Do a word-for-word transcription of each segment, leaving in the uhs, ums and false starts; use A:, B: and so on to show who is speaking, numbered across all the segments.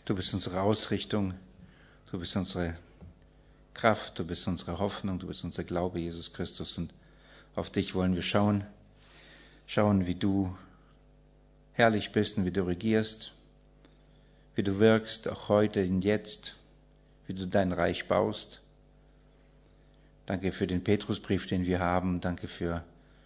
A: Du bist unsere Ausrichtung, du bist unsere Kraft, du bist unsere Hoffnung, du bist unser Glaube, Jesus Christus. Und auf dich wollen wir schauen, schauen, wie du herrlich bist und wie du regierst, wie du wirkst, auch heute und jetzt, wie du dein Reich baust. Danke für den Petrusbrief, den wir haben. Danke für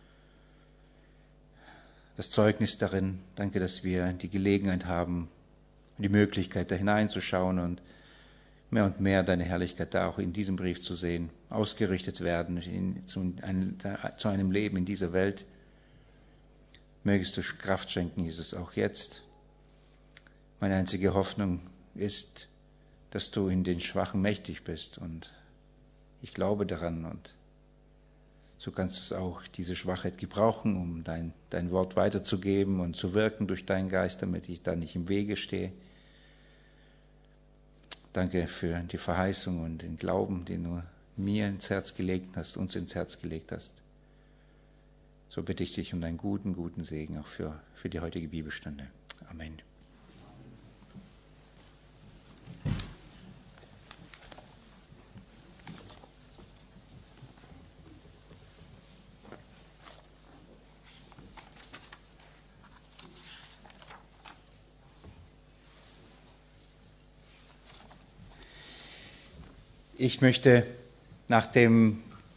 A: das Zeugnis darin. Danke, dass wir die Gelegenheit haben, die Möglichkeit, da hineinzuschauen und mehr und mehr deine Herrlichkeit da auch in diesem Brief zu sehen, ausgerichtet werden in, zu, ein, zu einem Leben in dieser Welt. Mögest du Kraft schenken, Jesus, auch jetzt. Meine einzige Hoffnung ist, dass du in den Schwachen mächtig bist, und ich glaube daran, und so kannst du es auch, diese Schwachheit gebrauchen, um dein, dein Wort weiterzugeben und zu wirken durch deinen Geist, damit ich da nicht im Wege stehe. Danke für die Verheißung und den Glauben, den du mir ins Herz gelegt hast, uns ins Herz gelegt hast. So bitte ich dich um deinen guten, guten Segen auch für, für die heutige Bibelstunde. Amen. Ich möchte nach dem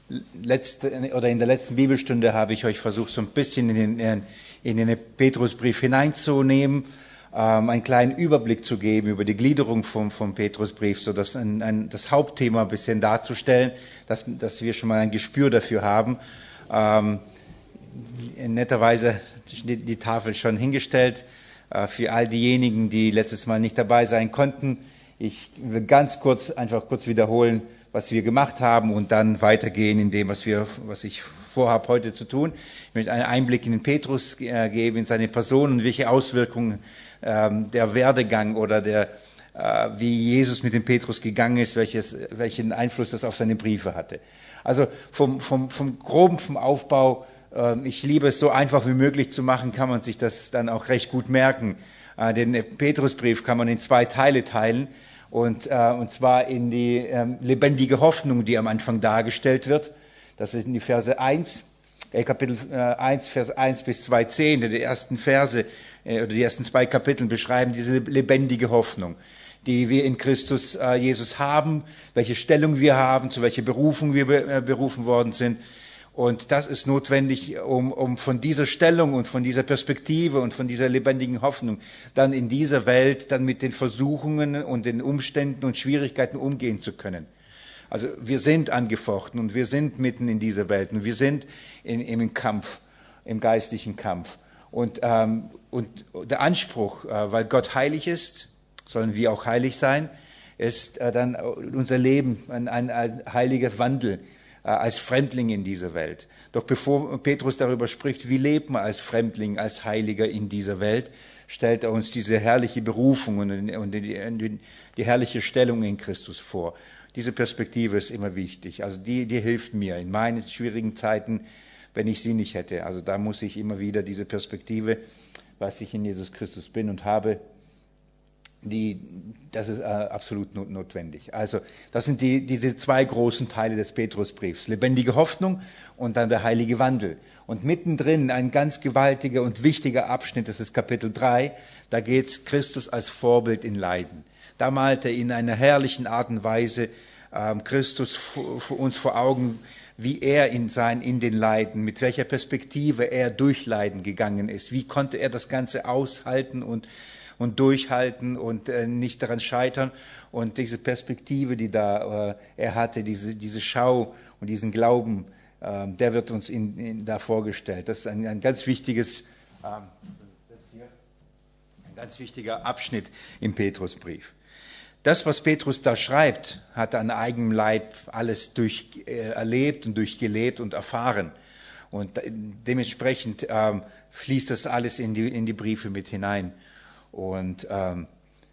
A: letzten oder in der letzten Bibelstunde habe ich euch versucht, so ein bisschen in den, in den Petrusbrief hineinzunehmen, ähm, einen kleinen Überblick zu geben über die Gliederung vom, vom Petrusbrief, so dass ein, ein, das Hauptthema ein bisschen darzustellen, dass, dass wir schon mal ein Gespür dafür haben. Ähm, netterweise die, die Tafel schon hingestellt äh, für all diejenigen, die letztes Mal nicht dabei sein konnten. Ich will ganz kurz, einfach kurz wiederholen, was wir gemacht haben und dann weitergehen in dem, was wir, was ich vorhabe heute zu tun. Ich möchte einen Einblick in den Petrus äh, geben, in seine Person und welche Auswirkungen ähm, der Werdegang oder der, äh, wie Jesus mit dem Petrus gegangen ist, welches, welchen Einfluss das auf seine Briefe hatte. Also vom, vom, vom Groben, vom Aufbau, äh, ich liebe es so einfach wie möglich zu machen, kann man sich das dann auch recht gut merken. Äh, den Petrusbrief kann man in zwei Teile teilen. Und, äh, und zwar in die ähm, lebendige Hoffnung, die am Anfang dargestellt wird. Das sind die Verse eins, äh, Kapitel äh, eins, Vers eins bis zwei, zehn, die ersten Verse äh, oder die ersten zwei Kapitel beschreiben diese lebendige Hoffnung, die wir in Christus äh, Jesus haben, welche Stellung wir haben, zu welcher Berufung wir be- äh, berufen worden sind. Und das ist notwendig, um, um von dieser Stellung und von dieser Perspektive und von dieser lebendigen Hoffnung dann in dieser Welt dann mit den Versuchungen und den Umständen und Schwierigkeiten umgehen zu können. Also wir sind angefochten und wir sind mitten in dieser Welt und wir sind in, im Kampf, im geistlichen Kampf. Und, ähm, und der Anspruch, äh, weil Gott heilig ist, sollen wir auch heilig sein, ist äh, dann unser Leben ein, ein, ein heiliger Wandel als Fremdling in dieser Welt. Doch bevor Petrus darüber spricht, wie lebt man als Fremdling, als Heiliger in dieser Welt, stellt er uns diese herrliche Berufung und die, die herrliche Stellung in Christus vor. Diese Perspektive ist immer wichtig. Also die, die hilft mir in meinen schwierigen Zeiten, wenn ich sie nicht hätte. Also da muss ich immer wieder diese Perspektive, was ich in Jesus Christus bin und habe, Die, das ist äh, absolut not, notwendig. Also das sind die, diese zwei großen Teile des Petrusbriefs. Lebendige Hoffnung und dann der heilige Wandel. Und mittendrin ein ganz gewaltiger und wichtiger Abschnitt, das ist Kapitel drei, da geht es Christus als Vorbild in Leiden. Da malt er in einer herrlichen Art und Weise ähm, Christus für, für uns vor Augen, wie er in, sein, in den Leiden, mit welcher Perspektive er durch Leiden gegangen ist. Wie konnte er das Ganze aushalten und und durchhalten und äh, nicht daran scheitern. Und diese Perspektive, die da äh, er hatte, diese, diese Schau und diesen Glauben, äh, der wird uns in, in, da vorgestellt. Das ist ein, ein ganz wichtiges, ähm, das ist das hier, ein ganz wichtiger Abschnitt im Petrusbrief. Das, was Petrus da schreibt, hat er an eigenem Leib alles durch, äh, erlebt und durchgelebt und erfahren. Und dementsprechend ähm, fließt das alles in die, in die Briefe mit hinein. Und ähm,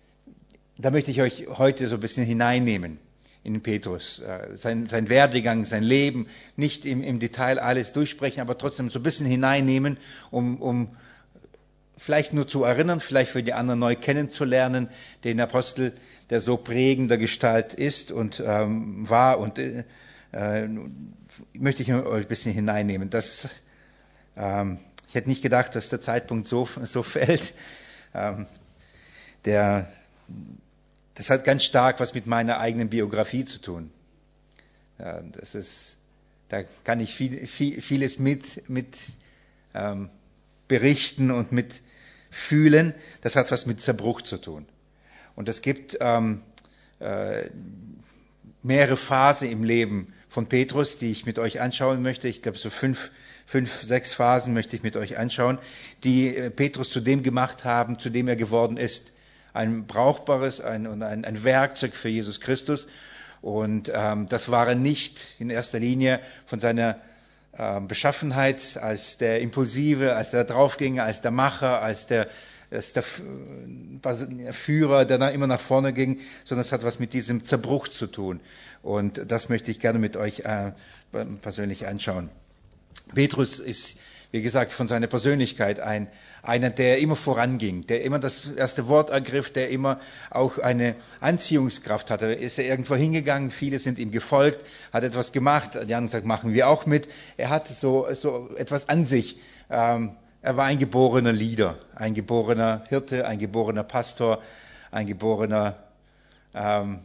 A: da möchte ich euch heute so ein bisschen hineinnehmen in den Petrus, äh, sein, sein Werdegang, sein Leben, nicht im, im Detail alles durchsprechen, aber trotzdem so ein bisschen hineinnehmen, um, um vielleicht nur zu erinnern, vielleicht für die anderen neu kennenzulernen, den Apostel, der so prägender Gestalt ist und ähm, war. Und äh, äh, möchte ich euch ein bisschen hineinnehmen. Das, ähm, ich hätte nicht gedacht, dass der Zeitpunkt so, so fällt. Ähm, der, das hat ganz stark was mit meiner eigenen Biografie zu tun. Ja, das ist, da kann ich viel, viel, vieles mit, mit ähm, berichten und mit fühlen. Das hat was mit Zerbruch zu tun. Und es gibt ähm, äh, mehrere Phasen im Leben von Petrus, die ich mit euch anschauen möchte. Ich glaube, so fünf, fünf, sechs Phasen möchte ich mit euch anschauen, die äh, Petrus zu dem gemacht haben, zu dem er geworden ist. Ein brauchbares ein, und ein, ein Werkzeug für Jesus Christus. Und ähm, das war er nicht in erster Linie von seiner äh, Beschaffenheit als der Impulsive, als der Draufgänger, als der Macher, als der, als der Führer, der dann immer nach vorne ging, sondern es hat was mit diesem Zerbruch zu tun. Und das möchte ich gerne mit euch äh, persönlich anschauen. Petrus ist, wie gesagt, von seiner Persönlichkeit ein einer, der immer voranging, der immer das erste Wort ergriff, der immer auch eine Anziehungskraft hatte. Ist er irgendwo hingegangen, viele sind ihm gefolgt, hat etwas gemacht, die anderen gesagt, machen wir auch mit. Er hatte so, so etwas an sich. Ähm, er war ein geborener Leader, ein geborener Hirte, ein geborener Pastor, ein geborener ähm,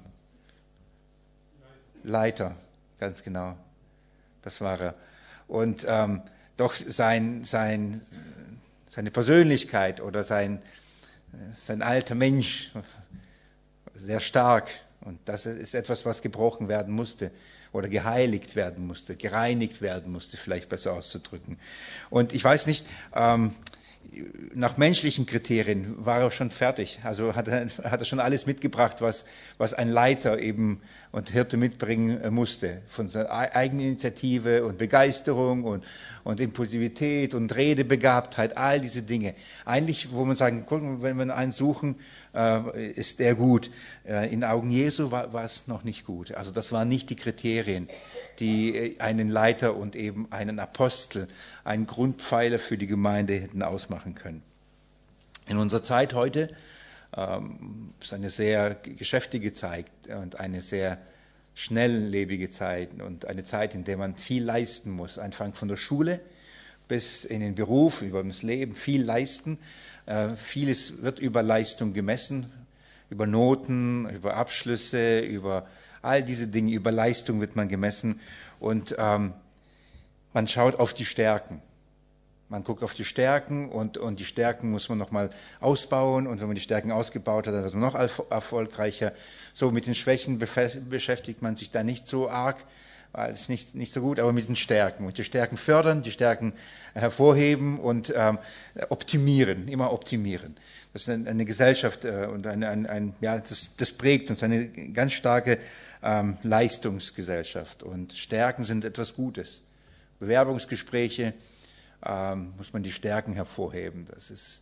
A: Leiter, ganz genau. Das war er. Und ähm, doch sein, sein, seine Persönlichkeit oder sein, sein alter Mensch, sehr stark. Und das ist etwas, was gebrochen werden musste oder geheiligt werden musste, gereinigt werden musste, vielleicht besser auszudrücken. Und ich weiß nicht, ähm, nach menschlichen Kriterien war er schon fertig. Also hat er, hat er schon alles mitgebracht, was, was ein Leiter eben und Hirte mitbringen musste. Von seiner Eigeninitiative und Begeisterung und, und Impulsivität und Redebegabtheit, all diese Dinge. Eigentlich, wo man sagen, gucken, wenn wir einen suchen, äh, ist der gut. Äh, in Augen Jesu war, war es noch nicht gut. Also das waren nicht die Kriterien, die einen Leiter und eben einen Apostel, einen Grundpfeiler für die Gemeinde hätten ausmachen können. In unserer Zeit heute ähm, ist eine sehr geschäftige Zeit und eine sehr schnelllebige Zeit und eine Zeit, in der man viel leisten muss, anfangen von der Schule bis in den Beruf, über das Leben, viel leisten. Äh, vieles wird über Leistung gemessen, über Noten, über Abschlüsse, über all diese Dinge, über Leistung wird man gemessen und ähm, man schaut auf die Stärken. Man guckt auf die Stärken und, und die Stärken muss man nochmal ausbauen und wenn man die Stärken ausgebaut hat, dann wird man noch erfolgreicher. So mit den Schwächen beschäftigt man sich da nicht so arg, weil es nicht, nicht so gut, aber mit den Stärken. Und die Stärken fördern, die Stärken hervorheben und ähm, optimieren, immer optimieren. Das ist eine, eine Gesellschaft äh, und ein, ein, ein, ja, das, das prägt uns eine ganz starke ähm, Leistungsgesellschaft. Und Stärken sind etwas Gutes. Bewerbungsgespräche ähm, muss man die Stärken hervorheben. Das ist,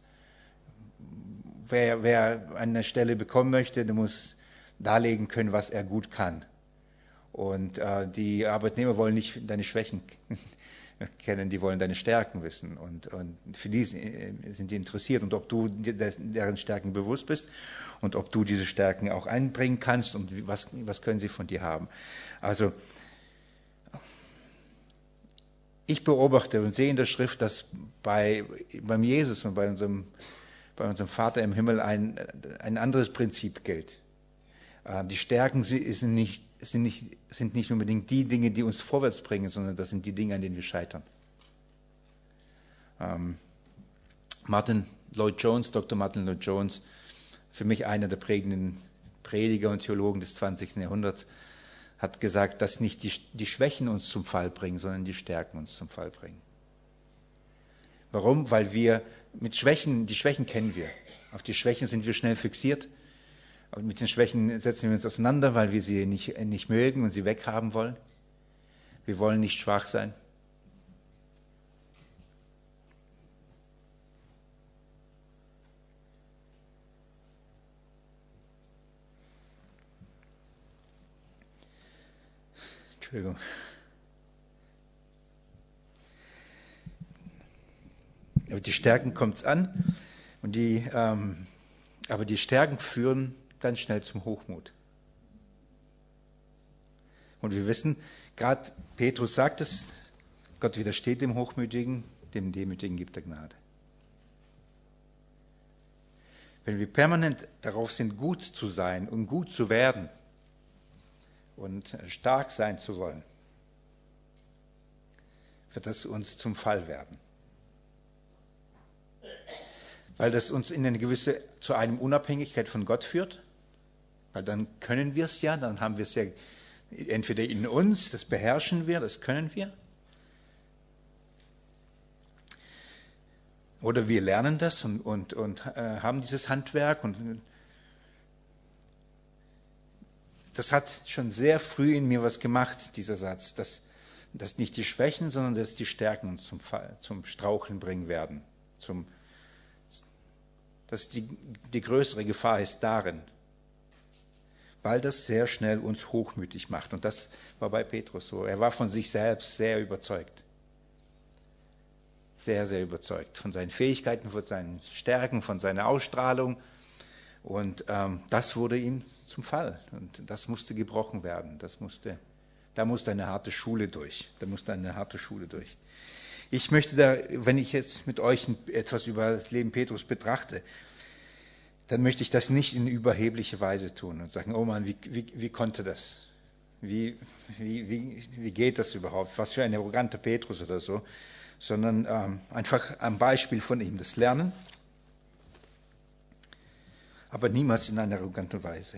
A: wer, wer eine Stelle bekommen möchte, der muss darlegen können, was er gut kann. Und äh, die Arbeitnehmer wollen nicht deine Schwächen kennen, die wollen deine Stärken wissen. Und, und für die sind die interessiert. Und ob du deren Stärken bewusst bist und ob du diese Stärken auch einbringen kannst und was, was können sie von dir haben. Also ich beobachte und sehe in der Schrift, dass bei, beim Jesus und bei unserem, bei unserem Vater im Himmel ein, ein anderes Prinzip gilt. Äh, die Stärken sind nicht sind nicht, sind nicht unbedingt die Dinge, die uns vorwärts bringen, sondern das sind die Dinge, an denen wir scheitern. Ähm, Martin Lloyd Jones, Doktor Martin Lloyd Jones, für mich einer der prägenden Prediger und Theologen des zwanzigsten Jahrhunderts, hat gesagt, dass nicht die, die Schwächen uns zum Fall bringen, sondern die Stärken uns zum Fall bringen. Warum? Weil wir mit Schwächen, die Schwächen kennen wir. Auf die Schwächen sind wir schnell fixiert. Und mit den Schwächen setzen wir uns auseinander, weil wir sie nicht, nicht mögen und sie weghaben wollen. Wir wollen nicht schwach sein. Entschuldigung. Aber die Stärken kommt es an. Und die, ähm, aber die Stärken führen ganz schnell zum Hochmut. Und wir wissen, gerade Petrus sagt es, Gott widersteht dem Hochmütigen, dem Demütigen gibt er Gnade. Wenn wir permanent darauf sind, gut zu sein und gut zu werden und stark sein zu wollen, wird das uns zum Fall werden. Weil das uns in eine gewisse, zu einem Unabhängigkeit von Gott führt. Weil dann können wir es ja, dann haben wir es ja entweder in uns, das beherrschen wir, das können wir. Oder wir lernen das und, und, und äh, haben dieses Handwerk. Und das hat schon sehr früh in mir was gemacht, dieser Satz, dass, dass nicht die Schwächen, sondern dass die Stärken uns zum, zum Straucheln bringen werden. Zum, dass die, die größere Gefahr ist darin, weil das sehr schnell uns hochmütig macht. Und das war bei Petrus so. Er war von sich selbst sehr überzeugt. Sehr, sehr überzeugt von seinen Fähigkeiten, von seinen Stärken, von seiner Ausstrahlung. Und ähm, das wurde ihm zum Fall. Und das musste gebrochen werden. Das musste, da musste eine harte Schule durch. Da musste eine harte Schule durch. Ich möchte da, wenn ich jetzt mit euch etwas über das Leben Petrus betrachte, dann möchte ich das nicht in überhebliche Weise tun und sagen, oh Mann, wie, wie, wie konnte das? Wie, wie, wie, wie geht das überhaupt? Was für ein arroganter Petrus oder so. Sondern ähm, einfach am Beispiel von ihm das Lernen, aber niemals in einer arroganten Weise.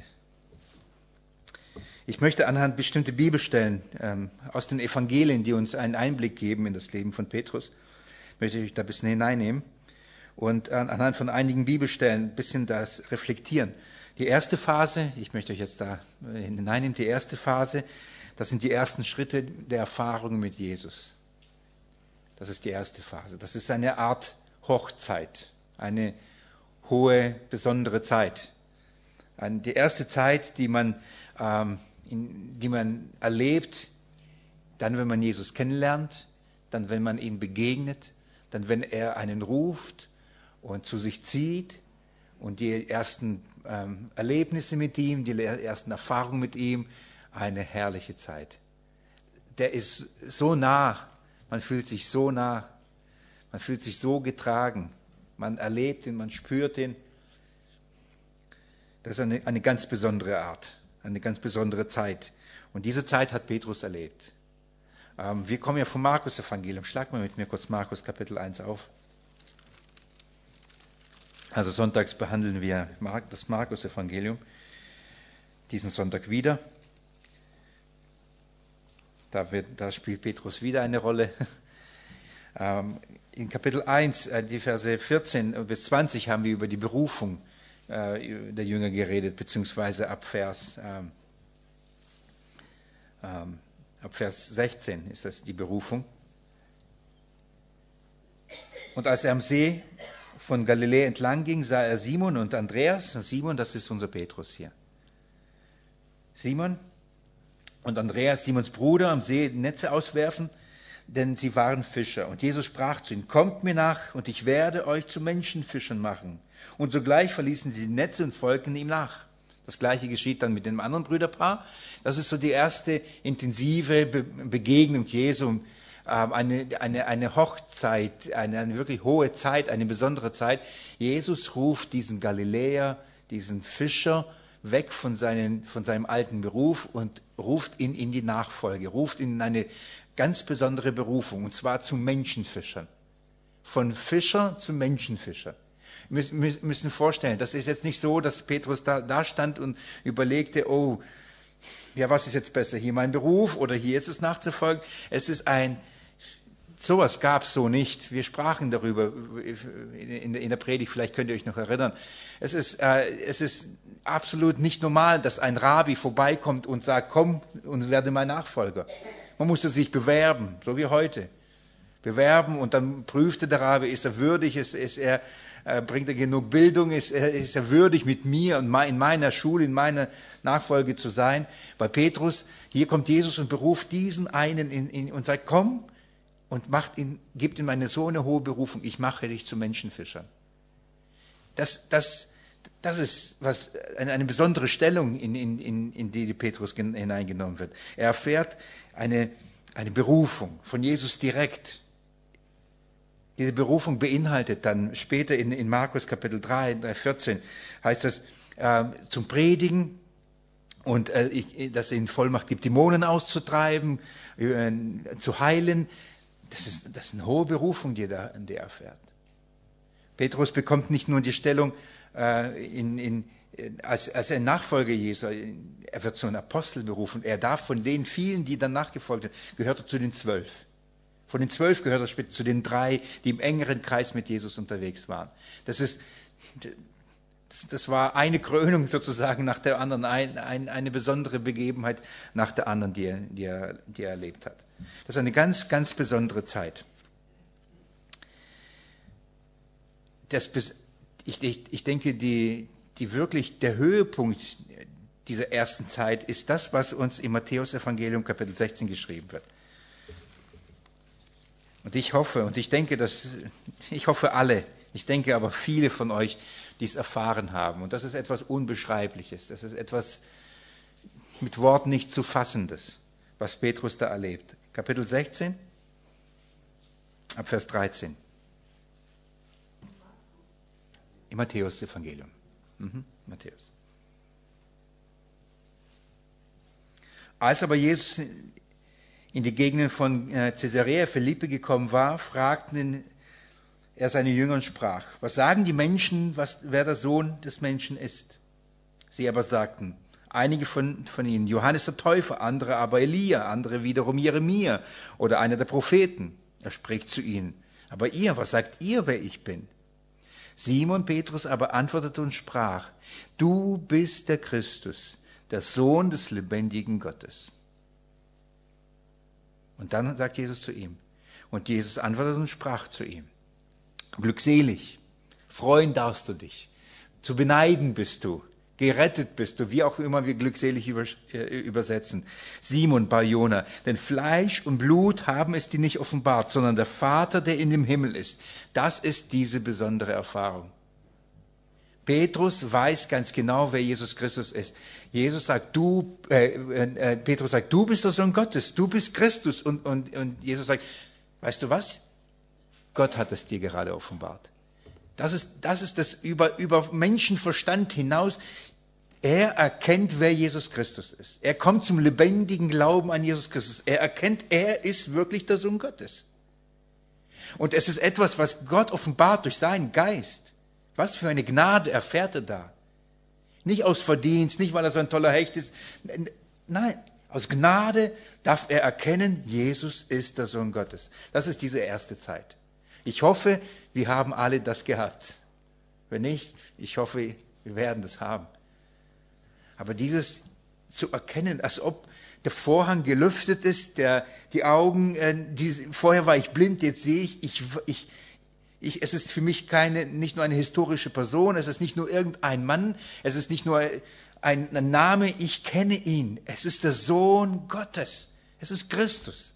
A: Ich möchte anhand bestimmter Bibelstellen ähm, aus den Evangelien, die uns einen Einblick geben in das Leben von Petrus, möchte ich euch da ein bisschen hineinnehmen und an, anhand von einigen Bibelstellen ein bisschen das reflektieren. Die erste Phase, ich möchte euch jetzt da hineinnehmen, die erste Phase, das sind die ersten Schritte der Erfahrung mit Jesus. Das ist die erste Phase. Das ist eine Art Hochzeit, eine hohe, besondere Zeit. Die erste Zeit, die man, ähm, in, die man erlebt, dann, wenn man Jesus kennenlernt, dann, wenn man ihm begegnet, dann, wenn er einen ruft und zu sich zieht und die ersten ähm, Erlebnisse mit ihm, die ersten Erfahrungen mit ihm, eine herrliche Zeit. Der ist so nah. Man fühlt sich so nah, man fühlt sich so getragen, man erlebt ihn, man spürt ihn. Das ist eine, eine ganz besondere Art, eine ganz besondere Zeit. Und diese Zeit hat Petrus erlebt. Ähm, wir kommen ja vom Markus-Evangelium. Schlag mal mit mir kurz Markus Kapitel eins auf. Also sonntags behandeln wir das Markus-Evangelium, diesen Sonntag wieder. Da, wird, da spielt Petrus wieder eine Rolle. Ähm, in Kapitel eins, äh, die Verse vierzehn bis zwanzig, haben wir über die Berufung äh, der Jünger geredet, beziehungsweise ab Vers, ähm, ähm, ab Vers sechzehn ist das die Berufung. Und als er am See von Galiläa entlang ging, sah er Simon und Andreas. Und Simon, das ist unser Petrus hier. Simon und Andreas, Simons Bruder, am See Netze auswerfen, denn sie waren Fischer. Und Jesus sprach zu ihnen, kommt mir nach, und ich werde euch zu Menschenfischern machen. Und sogleich verließen sie die Netze und folgten ihm nach. Das Gleiche geschieht dann mit dem anderen Brüderpaar. Das ist so die erste intensive Be- Begegnung Jesu, eine, eine, eine Hochzeit, eine, eine wirklich hohe Zeit, eine besondere Zeit. Jesus ruft diesen Galiläer, diesen Fischer, weg von, seinen, von seinem alten Beruf und ruft ihn in die Nachfolge, ruft ihn in eine ganz besondere Berufung, und zwar zu Menschenfischern. Von Fischer zu Menschenfischer. Wir müssen vorstellen, das ist jetzt nicht so, dass Petrus da, da stand und überlegte, oh, ja, was ist jetzt besser, hier mein Beruf oder hier Jesus nachzufolgen? Es ist ein, sowas gab es so nicht. Wir sprachen darüber in, in der Predigt, vielleicht könnt ihr euch noch erinnern. Es ist, äh, es ist absolut nicht normal, dass ein Rabbi vorbeikommt und sagt, komm und werde mein Nachfolger. Man musste sich bewerben, so wie heute. Bewerben, und dann prüfte der Rabbi, ist er würdig, ist, ist er, äh, bringt er genug Bildung, ist er, ist er würdig, mit mir und in meiner Schule, in meiner Nachfolge zu sein. Bei Petrus, hier kommt Jesus und beruft diesen einen in, in, und sagt, komm und macht ihn, gibt ihm eine so eine hohe Berufung, ich mache dich zu Menschenfischern. Das, das, das ist was, eine, eine besondere Stellung, in, in, in, in die Petrus hineingenommen wird. Er erfährt eine, eine Berufung von Jesus direkt. Diese Berufung beinhaltet dann später in, in Markus Kapitel drei, drei vierzehn, heißt das, äh, zum Predigen und äh, ich, dass er ihnen Vollmacht gibt, Dämonen auszutreiben, äh, zu heilen. Das ist, das ist eine hohe Berufung, die er, da, die er erfährt. Petrus bekommt nicht nur die Stellung äh, in, in, als, als ein Nachfolger Jesu, er wird zu einem Apostel berufen. Er darf von den vielen, die dann nachgefolgt sind, gehört er zu den zwölf. Von den zwölf gehört er später zu den drei, die im engeren Kreis mit Jesus unterwegs waren. Das ist, das, das war eine Krönung sozusagen nach der anderen, ein, ein, eine besondere Begebenheit nach der anderen, die er, die er, die er erlebt hat. Das ist eine ganz, ganz besondere Zeit. Das, ich, ich, ich denke, die, die wirklich, der Höhepunkt dieser ersten Zeit ist das, was uns im Matthäus-Evangelium Kapitel sechzehn geschrieben wird. Und ich hoffe, und ich denke, dass, ich hoffe alle, ich denke aber viele von euch, die es erfahren haben. Und das ist etwas Unbeschreibliches, das ist etwas mit Worten nicht zu fassendes, was Petrus da erlebt. Kapitel sechzehn, ab Vers dreizehn. Im Matthäus-Evangelium. Mhm, Matthäus. Als aber Jesus in die Gegenden von Caesarea Philippi gekommen war, fragten er seine Jünger und sprach, was sagen die Menschen, was, wer der Sohn des Menschen ist? Sie aber sagten, einige von, von ihnen, Johannes der Täufer, andere aber Elia, andere wiederum Jeremia oder einer der Propheten. Er spricht zu ihnen, aber ihr, was sagt ihr, wer ich bin? Simon Petrus aber antwortete und sprach, du bist der Christus, der Sohn des lebendigen Gottes. Und dann sagt Jesus zu ihm, und Jesus antwortete und sprach zu ihm, glückselig, freuen darfst du dich, zu beneiden bist du, gerettet bist du, wie auch immer wir glückselig übersetzen. Simon Bar-Jona, denn Fleisch und Blut haben es dir nicht offenbart, sondern der Vater, der in dem Himmel ist. Das ist diese besondere Erfahrung. Petrus weiß ganz genau, wer Jesus Christus ist. Jesus sagt, du, äh, äh, Petrus sagt, du bist der Sohn Gottes, du bist Christus. Und, und, und Jesus sagt, weißt du was? Gott hat es dir gerade offenbart. Das ist das, ist das über, über Menschenverstand hinaus. Er erkennt, wer Jesus Christus ist. Er kommt zum lebendigen Glauben an Jesus Christus. Er erkennt, er ist wirklich der Sohn Gottes. Und es ist etwas, was Gott offenbart durch seinen Geist. Was für eine Gnade erfährt er da. Nicht aus Verdienst, nicht weil er so ein toller Hecht ist. Nein, aus Gnade darf er erkennen, Jesus ist der Sohn Gottes. Das ist diese erste Zeit. Ich hoffe, wir haben alle das gehabt. Wenn nicht, ich hoffe, wir werden das haben. Aber dieses zu erkennen, als ob der Vorhang gelüftet ist, der, die Augen, äh, die, vorher war ich blind, jetzt sehe ich, ich, ich, ich, es ist für mich keine, nicht nur eine historische Person, es ist nicht nur irgendein Mann, es ist nicht nur ein, ein Name, ich kenne ihn. Es ist der Sohn Gottes. Es ist Christus.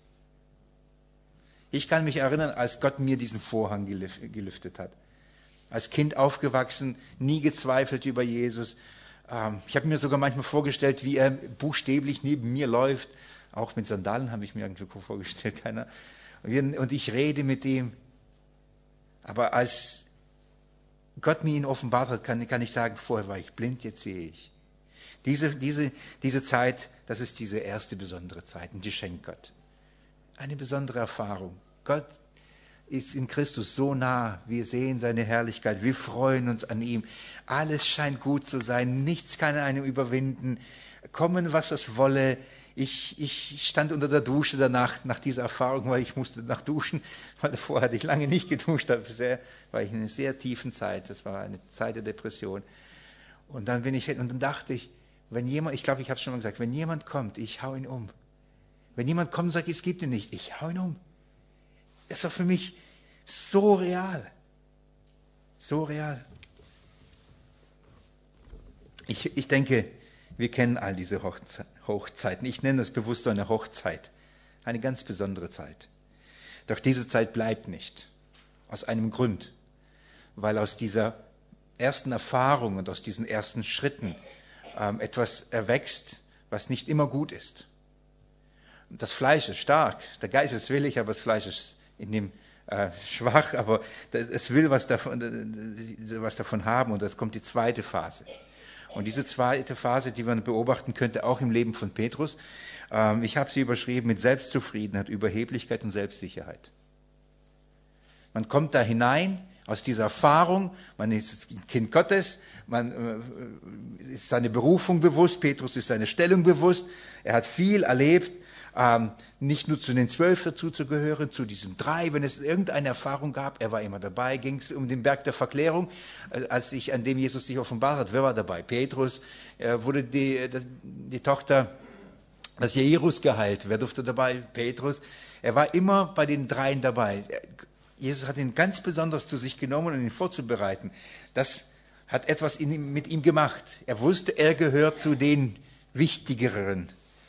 A: Ich kann mich erinnern, als Gott mir diesen Vorhang gelüftet hat. Als Kind aufgewachsen, nie gezweifelt über Jesus. Ich habe mir sogar manchmal vorgestellt, wie er buchstäblich neben mir läuft. Auch mit Sandalen habe ich mir irgendwo vorgestellt, keiner. Und ich rede mit ihm. Aber als Gott mir ihn offenbart hat, kann, kann ich sagen, vorher war ich blind, jetzt sehe ich. Diese, diese, diese Zeit, das ist diese erste besondere Zeit, und die schenkt Gott. Eine besondere Erfahrung. Gott ist in Christus so nah. Wir sehen seine Herrlichkeit. Wir freuen uns an ihm. Alles scheint gut zu sein. Nichts kann einem überwinden. Kommen, was es wolle. Ich, ich stand unter der Dusche danach, nach dieser Erfahrung, weil ich musste nach duschen, weil davor hatte ich lange nicht geduscht. Da war ich in einer sehr tiefen Zeit. Das war eine Zeit der Depression. Und dann bin ich, und dann dachte ich, wenn jemand, ich glaube, ich habe es schon mal gesagt, wenn jemand kommt, ich hau ihn um. Wenn jemand kommt und sagt, es gibt ihn nicht, ich hau ihn um. Das war für mich so real. So real. Ich, ich denke, wir kennen all diese Hochze- Hochzeiten. Ich nenne das bewusst so eine Hochzeit. Eine ganz besondere Zeit. Doch diese Zeit bleibt nicht. Aus einem Grund. Weil aus dieser ersten Erfahrungen und aus diesen ersten Schritten ähm, etwas erwächst, was nicht immer gut ist. Das Fleisch ist stark, der Geist ist willig, aber das Fleisch ist in dem äh, schwach, aber es will was davon, was davon haben, und es kommt die zweite Phase. Und diese zweite Phase, die man beobachten könnte, auch im Leben von Petrus, ähm, ich habe sie überschrieben mit Selbstzufriedenheit, Überheblichkeit und Selbstsicherheit. Man kommt da hinein aus dieser Erfahrung, man ist ein Kind Gottes, man äh, ist seine Berufung bewusst, Petrus ist seine Stellung bewusst, er hat viel erlebt, ähm, nicht nur zu den Zwölf dazu zu gehören, zu diesen drei, wenn es irgendeine Erfahrung gab, er war immer dabei, ging es um den Berg der Verklärung, äh, als sich, an dem Jesus sich offenbart hat, wer war dabei? Petrus, äh, wurde die, das, die Tochter des Jairus geheilt, wer durfte dabei? Petrus, er war immer bei den dreien dabei. Jesus hat ihn ganz besonders zu sich genommen, um ihn vorzubereiten. Das hat etwas in ihm, mit ihm gemacht. Er wusste, er gehört zu den Wichtigeren.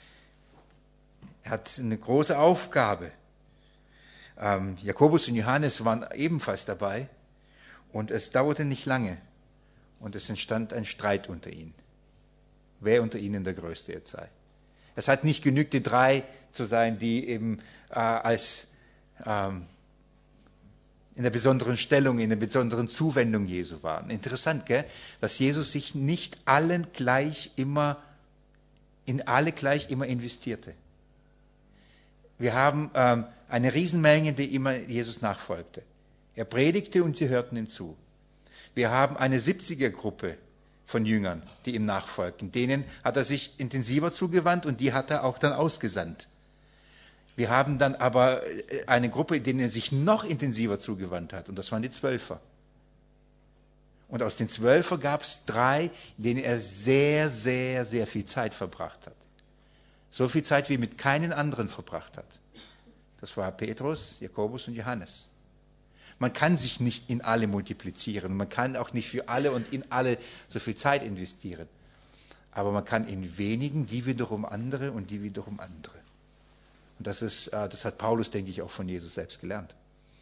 A: Er hat eine große Aufgabe. Ähm, Jakobus und Johannes waren ebenfalls dabei. Und es dauerte nicht lange. Und es entstand ein Streit unter ihnen. Wer unter ihnen der Größte jetzt sei. Es hat nicht genügt, die drei zu sein, die eben äh, als ähm, in der besonderen Stellung, in der besonderen Zuwendung Jesu waren. Interessant, gell? Dass Jesus sich nicht allen gleich immer, in alle gleich immer investierte. Wir haben ähm, eine Riesenmenge, die immer Jesus nachfolgte. Er predigte und sie hörten ihm zu. Wir haben eine siebziger-Gruppe von Jüngern, die ihm nachfolgten. Denen hat er sich intensiver zugewandt und die hat er auch dann ausgesandt. Wir haben dann aber eine Gruppe, denen er sich noch intensiver zugewandt hat, und das waren die Zwölfer. Und aus den Zwölfer gab es drei, denen er sehr, sehr, sehr viel Zeit verbracht hat. So viel Zeit, wie mit keinen anderen verbracht hat. Das war Petrus, Jakobus und Johannes. Man kann sich nicht in alle multiplizieren, man kann auch nicht für alle und in alle so viel Zeit investieren. Aber man kann in wenigen, die wiederum andere und die wiederum andere. Und das ist, das hat Paulus, denke ich, auch von Jesus selbst gelernt.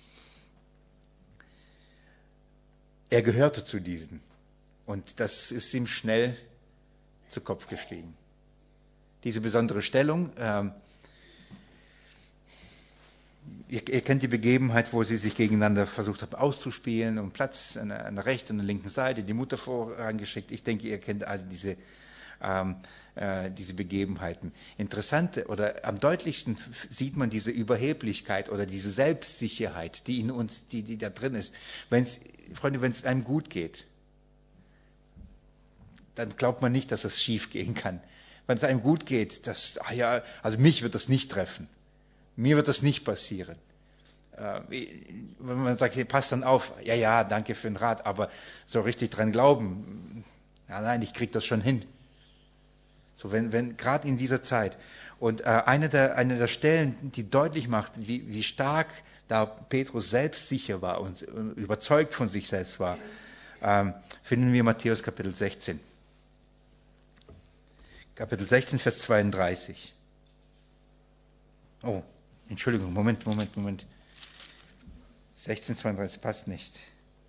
A: Er gehörte zu diesen. Und das ist ihm schnell zu Kopf gestiegen. Diese besondere Stellung, ähm, ihr, ihr kennt die Begebenheit, wo sie sich gegeneinander versucht haben auszuspielen, um Platz an der, an der rechten und der linken Seite, die Mutter vorangeschickt. Ich denke, ihr kennt all diese Ähm, äh, diese Begebenheiten. Interessant oder am deutlichsten sieht man diese Überheblichkeit oder diese Selbstsicherheit, die in uns, die, die da drin ist. Wenn's, Freunde, wenn es einem gut geht, dann glaubt man nicht, dass es schief gehen kann. Wenn es einem gut geht, das, ach ja, also mich wird das nicht treffen. Mir wird das nicht passieren. Äh, wenn man sagt, hey, passt dann auf, ja, ja, danke für den Rat, aber so richtig dran glauben, ja, nein, ich krieg das schon hin. So, wenn, wenn, gerade in dieser Zeit. Und äh, eine, der, eine der Stellen, die deutlich macht, wie, wie stark da Petrus selbstsicher war und, und überzeugt von sich selbst war, ähm, finden wir Matthäus Kapitel sechzehn. Kapitel sechzehn, Vers zweiunddreißig. Oh, Entschuldigung, Moment, Moment, Moment. sechzehn, zweiunddreißig passt nicht.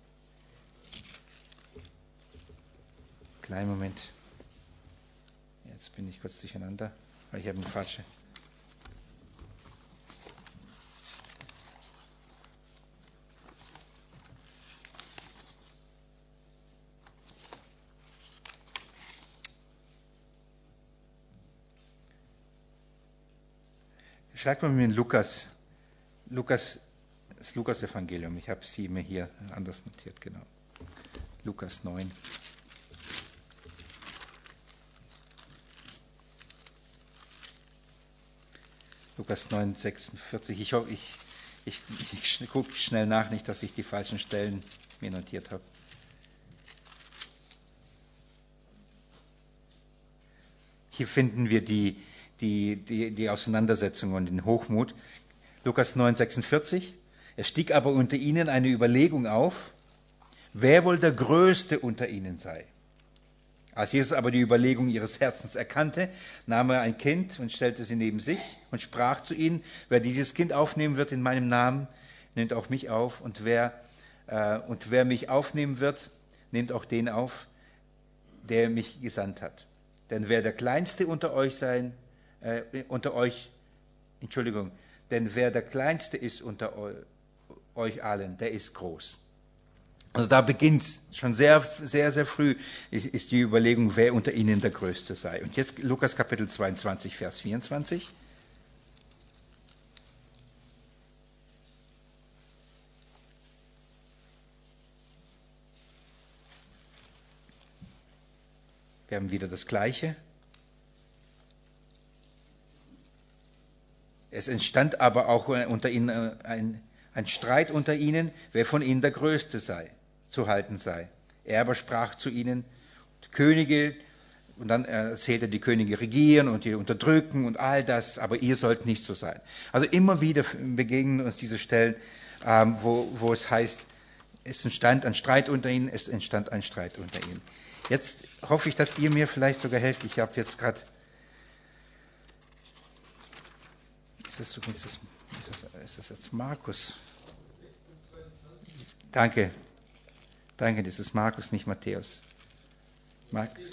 A: Kleinen Moment. Jetzt bin ich kurz durcheinander, weil ich habe eine falsche. Schreibt mal mir in Lukas, Lukas, das Lukas-Evangelium. Ich habe sie mir hier anders notiert, genau. Lukas neun. Lukas neun, sechsundvierzig. Ich hoffe, ich, ich, ich gucke schnell nach, nicht, dass ich die falschen Stellen mir notiert habe. Hier finden wir die, die, die, die Auseinandersetzung und den Hochmut. Lukas neun, sechsundvierzig. Es stieg aber unter ihnen eine Überlegung auf, wer wohl der Größte unter ihnen sei. Als Jesus aber die Überlegung ihres Herzens erkannte, nahm er ein Kind und stellte sie neben sich und sprach zu ihnen, wer dieses Kind aufnehmen wird in meinem Namen, nimmt auch mich auf, und wer, äh, und wer mich aufnehmen wird, nehmt auch den auf, der mich gesandt hat. Denn wer der Kleinste unter euch sein, äh, unter euch, Entschuldigung, denn wer der Kleinste ist unter eu, euch allen, der ist groß. Also da beginnt schon sehr, sehr, sehr früh ist, ist die Überlegung, wer unter ihnen der Größte sei. Und jetzt Lukas Kapitel zweiundzwanzig, Vers vierundzwanzig. Wir haben wieder das Gleiche. Es entstand aber auch unter ihnen ein, ein Streit unter ihnen, wer von ihnen der Größte sei, zu halten sei. Er aber sprach zu ihnen, Könige, und dann erzählt er, die Könige regieren und die unterdrücken und all das, aber ihr sollt nicht so sein. Also immer wieder begegnen uns diese Stellen, ähm, wo, wo es heißt, es entstand ein Streit unter ihnen, es entstand ein Streit unter ihnen. Jetzt hoffe ich, dass ihr mir vielleicht sogar helft. Ich habe jetzt gerade... Ist das, ist, das, ist, das, ist das jetzt Markus? Danke. Danke, das ist Markus, nicht Matthäus. Markus.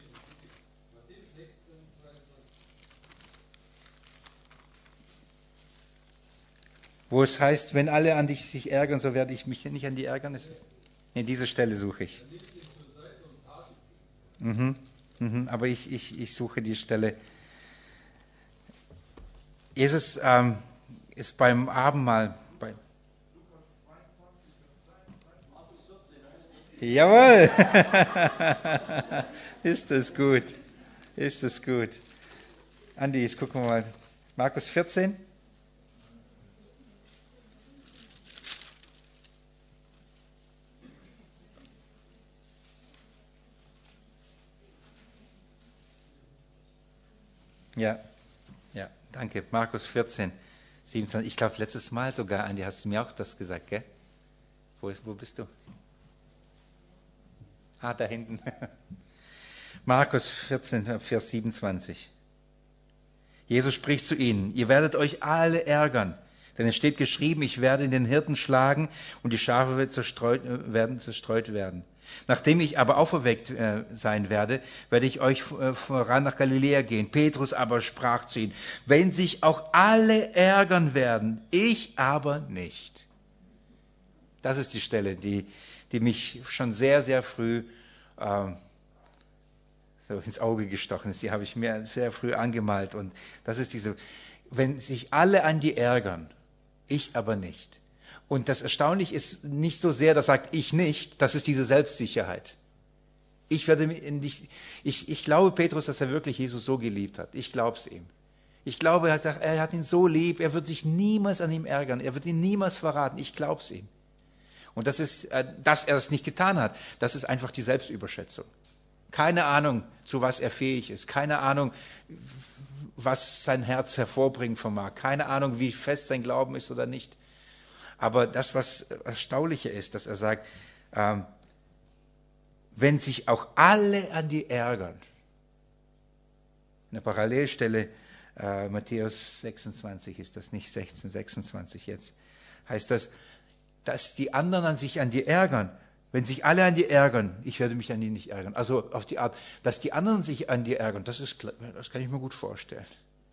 A: Wo es heißt, wenn alle an dich sich ärgern, so werde ich mich nicht an die ärgern. Nee, diese Stelle suche ich. Mhm, mhm, aber ich, ich, ich suche die Stelle. Jesus ähm, ist beim Abendmahl. Bei Jawohl! Ist das gut. Ist das gut. Andi, jetzt gucken wir mal. Markus vierzehn. Ja, ja, danke. Markus vierzehn, siebenundzwanzig. Ich glaube, letztes Mal sogar, Andi, hast du mir auch das gesagt, gell? Wo, wo bist du? Ah, da hinten. Markus vierzehn, Vers siebenundzwanzig. Jesus spricht zu ihnen, ihr werdet euch alle ärgern, denn es steht geschrieben, ich werde den Hirten schlagen und die Schafe zerstreut, werden zerstreut werden. Nachdem ich aber auferweckt äh, sein werde, werde ich euch äh, voran nach Galiläa gehen. Petrus aber sprach zu ihnen, wenn sich auch alle ärgern werden, ich aber nicht. Das ist die Stelle, die, die mich schon sehr, sehr früh äh, so ins Auge gestochen ist. Die habe ich mir sehr früh angemalt. Und das ist diese, wenn sich alle an die ärgern, ich aber nicht. Und das Erstaunliche ist nicht so sehr, das sagt ich nicht, das ist diese Selbstsicherheit. Ich werde nicht, ich, ich glaube Petrus, dass er wirklich Jesus so geliebt hat. Ich glaube es ihm. Ich glaube, er hat, er hat ihn so lieb, er wird sich niemals an ihm ärgern, er wird ihn niemals verraten. Ich glaube es ihm. Und das ist, dass er es nicht getan hat, das ist einfach die Selbstüberschätzung. Keine Ahnung, zu was er fähig ist. Keine Ahnung, was sein Herz hervorbringen vermag. Keine Ahnung, wie fest sein Glauben ist oder nicht. Aber das, was erstaunlicher ist, dass er sagt, ähm, wenn sich auch alle an die ärgern. Eine Parallelstelle, äh, Matthäus sechsundzwanzig ist das, nicht sechzehn, sechsundzwanzig jetzt, heißt das, dass die anderen an sich an die ärgern. Wenn sich alle an die ärgern, ich werde mich an die nicht ärgern. Also auf die Art, dass die anderen sich an die ärgern, das ist, das kann ich mir gut vorstellen.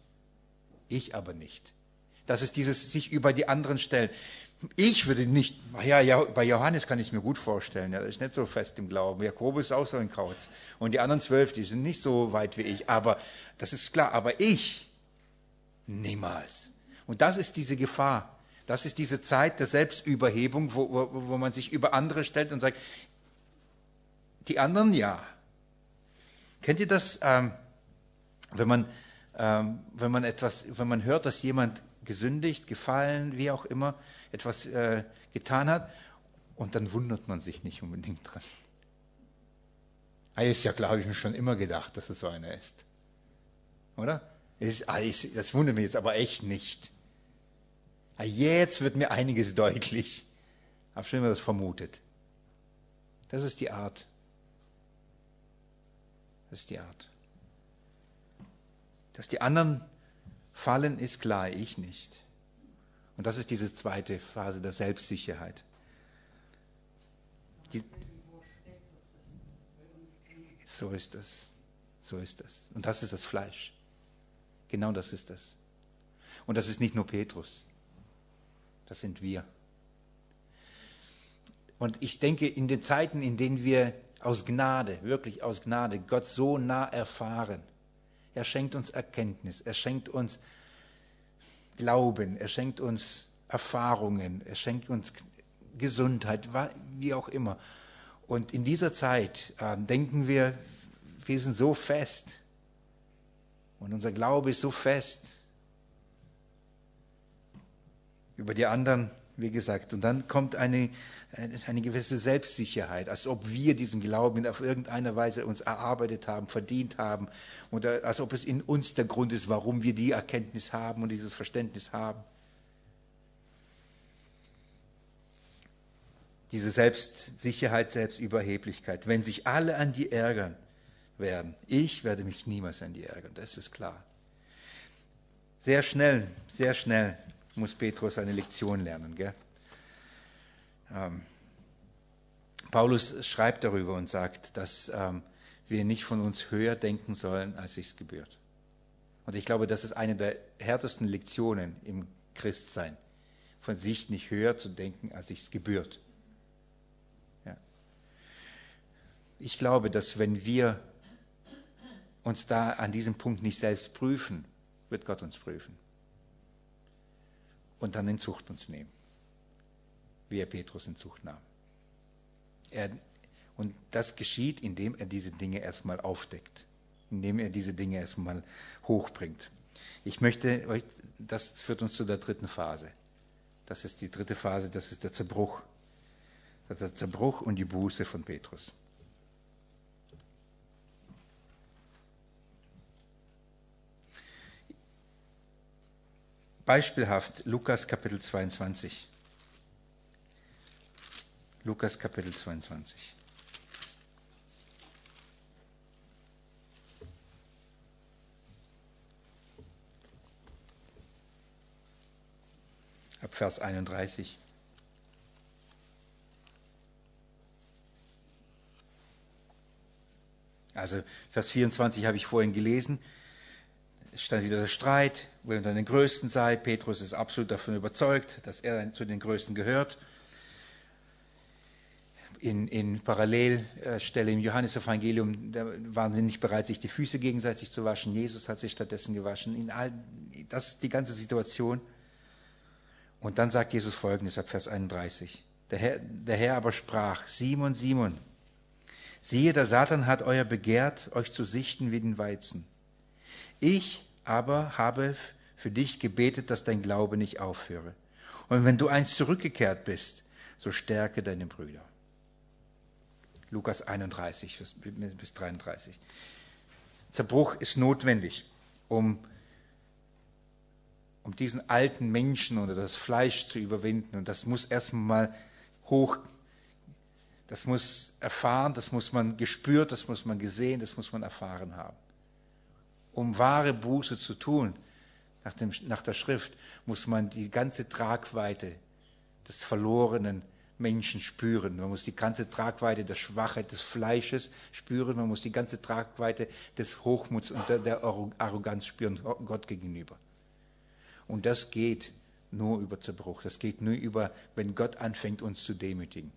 A: Ich aber nicht. Das ist dieses sich über die anderen stellen. Ich würde nicht, ja, ja, bei Johannes kann ich es mir gut vorstellen, er ist nicht so fest im Glauben. Jakobus ist auch so ein Kauz. Und die anderen zwölf, die sind nicht so weit wie ich. Aber das ist klar, aber ich niemals. Und das ist diese Gefahr. Das ist diese Zeit der Selbstüberhebung, wo, wo, wo man sich über andere stellt und sagt, die anderen ja. Kennt ihr das, ähm, wenn man, ähm, wenn man etwas, wenn man hört, dass jemand gesündigt, gefallen, wie auch immer, etwas äh, getan hat, und dann wundert man sich nicht unbedingt dran. Ah, ist ja klar, habe ich mir schon immer gedacht, dass es so einer ist. Oder? Es ist, das wundert mich jetzt aber echt nicht. Ah, jetzt wird mir einiges deutlich. Hab schon immer das vermutet. Das ist die Art. Das ist die Art. Dass die anderen fallen, ist klar, ich nicht. Und das ist diese zweite Phase der Selbstsicherheit. Die So ist es. So ist es. Und das ist das Fleisch. Genau das ist es. Und das ist nicht nur Petrus. Das sind wir. Und ich denke, in den Zeiten, in denen wir aus Gnade, wirklich aus Gnade, Gott so nah erfahren, er schenkt uns Erkenntnis, er schenkt uns Glauben, er schenkt uns Erfahrungen, er schenkt uns Gesundheit, wie auch immer. Und in dieser Zeit äh, denken wir, wir sind so fest und unser Glaube ist so fest über die anderen, wie gesagt. Und dann kommt eine, eine gewisse Selbstsicherheit, als ob wir diesen Glauben auf irgendeine Weise uns erarbeitet haben, verdient haben, oder als ob es in uns der Grund ist, warum wir die Erkenntnis haben und dieses Verständnis haben. Diese Selbstsicherheit, Selbstüberheblichkeit. Wenn sich alle an die ärgern werden, ich werde mich niemals an die ärgern, das ist klar. Sehr schnell, sehr schnell muss Petrus eine Lektion lernen. Gell? Ähm, Paulus schreibt darüber und sagt, dass ähm, wir nicht von uns höher denken sollen, als sich's gebührt. Und ich glaube, das ist eine der härtesten Lektionen im Christsein, von sich nicht höher zu denken, als sich's gebührt. Ja. Ich glaube, dass wenn wir uns da an diesem Punkt nicht selbst prüfen, wird Gott uns prüfen. Und dann in Zucht uns nehmen, wie er Petrus in Zucht nahm. Er, und das geschieht, indem er diese Dinge erstmal aufdeckt, indem er diese Dinge erstmal hochbringt. Ich möchte euch, das führt uns zu der dritten Phase. Das ist die dritte Phase, das ist der Zerbruch. Das ist der Zerbruch und die Buße von Petrus. Beispielhaft Lukas Kapitel zweiundzwanzig. Lukas Kapitel zweiundzwanzig. Ab Vers einunddreißig. Also Vers vierundzwanzig habe ich vorhin gelesen. Es stand wieder der Streit, wer unter den Größten sei. Petrus ist absolut davon überzeugt, dass er zu den Größten gehört. In, in Parallelstelle im Johannesevangelium, da waren sie nicht bereit, sich die Füße gegenseitig zu waschen. Jesus hat sich stattdessen gewaschen. In all, das ist die ganze Situation. Und dann sagt Jesus Folgendes ab Vers einunddreißig. Der Herr, der Herr aber sprach, Simon, Simon, siehe, der Satan hat euer begehrt, euch zu sichten wie den Weizen. Ich aber habe für dich gebetet, dass dein Glaube nicht aufhöre. Und wenn du einst zurückgekehrt bist, so stärke deine Brüder. Lukas einunddreißig bis dreiunddreißig. Zerbruch ist notwendig, um, um diesen alten Menschen oder das Fleisch zu überwinden. Und das muss erstmal hoch, das muss erfahren, das muss man gespürt, das muss man gesehen, das muss man erfahren haben. Um wahre Buße zu tun, nach, dem, nach der Schrift, muss man die ganze Tragweite des verlorenen Menschen spüren. Man muss die ganze Tragweite der Schwachheit des Fleisches spüren. Man muss die ganze Tragweite des Hochmuts und der, der Arroganz spüren Gott gegenüber. Und das geht nur über Zerbruch. Das geht nur über, wenn Gott anfängt, uns zu demütigen.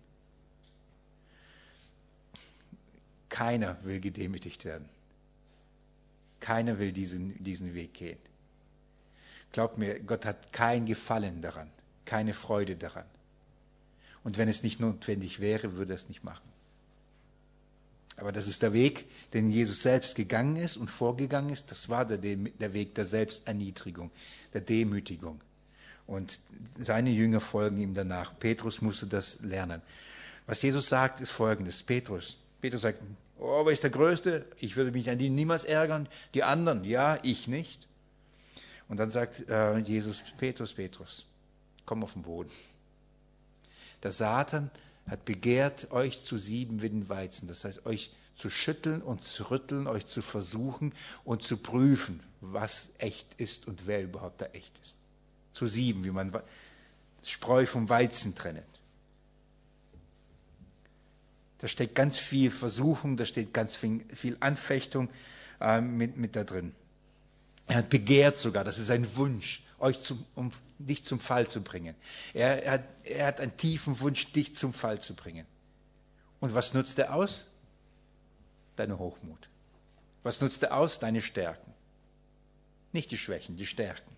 A: Keiner will gedemütigt werden. Keiner will diesen, diesen Weg gehen. Glaubt mir, Gott hat kein Gefallen daran, keine Freude daran. Und wenn es nicht notwendig wäre, würde er es nicht machen. Aber das ist der Weg, den Jesus selbst gegangen ist und vorgegangen ist. Das war der, der Weg der Selbsterniedrigung, der Demütigung. Und seine Jünger folgen ihm danach. Petrus musste das lernen. Was Jesus sagt, ist Folgendes. Petrus, Petrus sagt, oh, wer ist der Größte? Ich würde mich an die niemals ärgern. Die anderen, ja, ich nicht. Und dann sagt äh, Jesus, Petrus, Petrus, komm auf den Boden. Der Satan hat begehrt, euch zu sieben wie den Weizen. Das heißt, euch zu schütteln und zu rütteln, euch zu versuchen und zu prüfen, was echt ist und wer überhaupt da echt ist. Zu sieben, wie man Spreu vom Weizen trennt. Da steckt ganz viel Versuchung, da steht ganz viel, viel Anfechtung äh, mit, mit da drin. Er hat begehrt sogar, das ist ein Wunsch, euch zum, um dich zum Fall zu bringen. Er, er, hat, er hat einen tiefen Wunsch, dich zum Fall zu bringen. Und was nutzt er aus? Deine Hochmut. Was nutzt er aus? Deine Stärken. Nicht die Schwächen, die Stärken.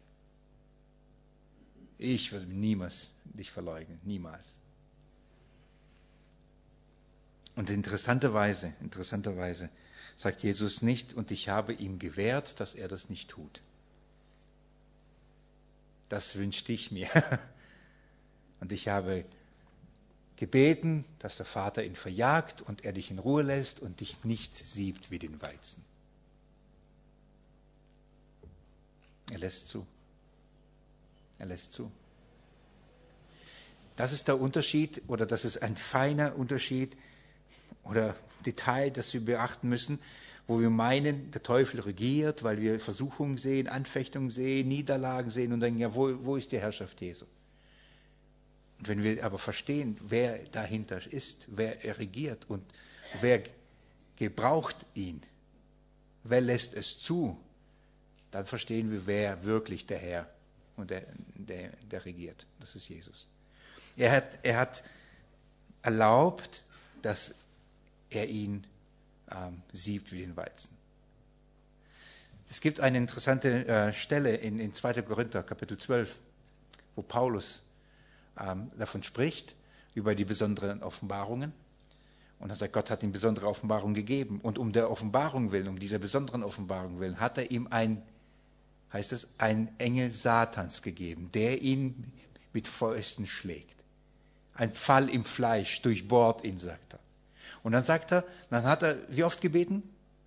A: Ich würde niemals dich verleugnen, niemals. Und interessanterweise, interessanterweise sagt Jesus nicht, und ich habe ihm gewährt, dass er das nicht tut. Das wünschte ich mir. Und ich habe gebeten, dass der Vater ihn verjagt und er dich in Ruhe lässt und dich nicht siebt wie den Weizen. Er lässt zu. Er lässt zu. Das ist der Unterschied, oder das ist ein feiner Unterschied oder Detail, das wir beachten müssen, wo wir meinen, der Teufel regiert, weil wir Versuchungen sehen, Anfechtungen sehen, Niederlagen sehen und denken, ja, wo, wo ist die Herrschaft Jesu? Und wenn wir aber verstehen, wer dahinter ist, wer er regiert und wer gebraucht ihn, wer lässt es zu, dann verstehen wir, wer wirklich der Herr und der, der, der regiert. Das ist Jesus. Er hat, er hat erlaubt, dass er ihn ähm, siebt wie den Weizen. Es gibt eine interessante äh, Stelle in, in zweiter Korinther, Kapitel zwölf, wo Paulus ähm, davon spricht, über die besonderen Offenbarungen. Und er sagt, Gott hat ihm besondere Offenbarungen gegeben. Und um der Offenbarung willen, um dieser besonderen Offenbarung willen, hat er ihm ein, heißt es, ein Engel Satans gegeben, der ihn mit Fäusten schlägt. Ein Pfeil im Fleisch durchbohrt ihn, sagt er. Und dann sagt er, dann hat er wie oft gebeten?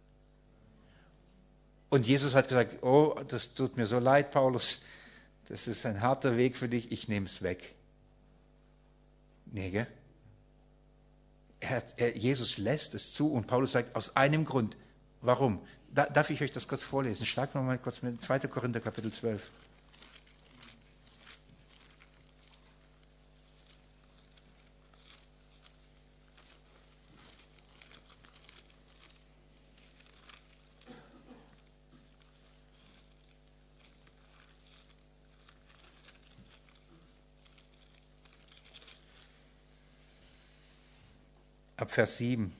A: Und Jesus hat gesagt, oh, das tut mir so leid, Paulus, das ist ein harter Weg für dich, ich nehme es weg. Nee, gell? Er hat, er, Jesus lässt es zu und Paulus sagt, aus einem Grund. Warum? Da, darf ich euch das kurz vorlesen? Schlag noch mal kurz mit zweiter Korinther, Kapitel zwölf. Ab Vers sieben.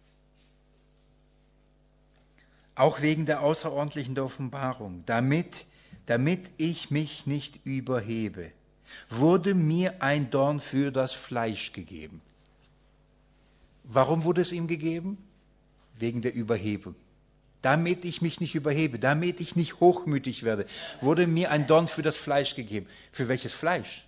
A: Auch wegen der außerordentlichen Offenbarung, damit, damit ich mich nicht überhebe, wurde mir ein Dorn für das Fleisch gegeben. Warum wurde es ihm gegeben? Wegen der Überhebung. Damit ich mich nicht überhebe, damit ich nicht hochmütig werde, wurde mir ein Dorn für das Fleisch gegeben. Für welches Fleisch?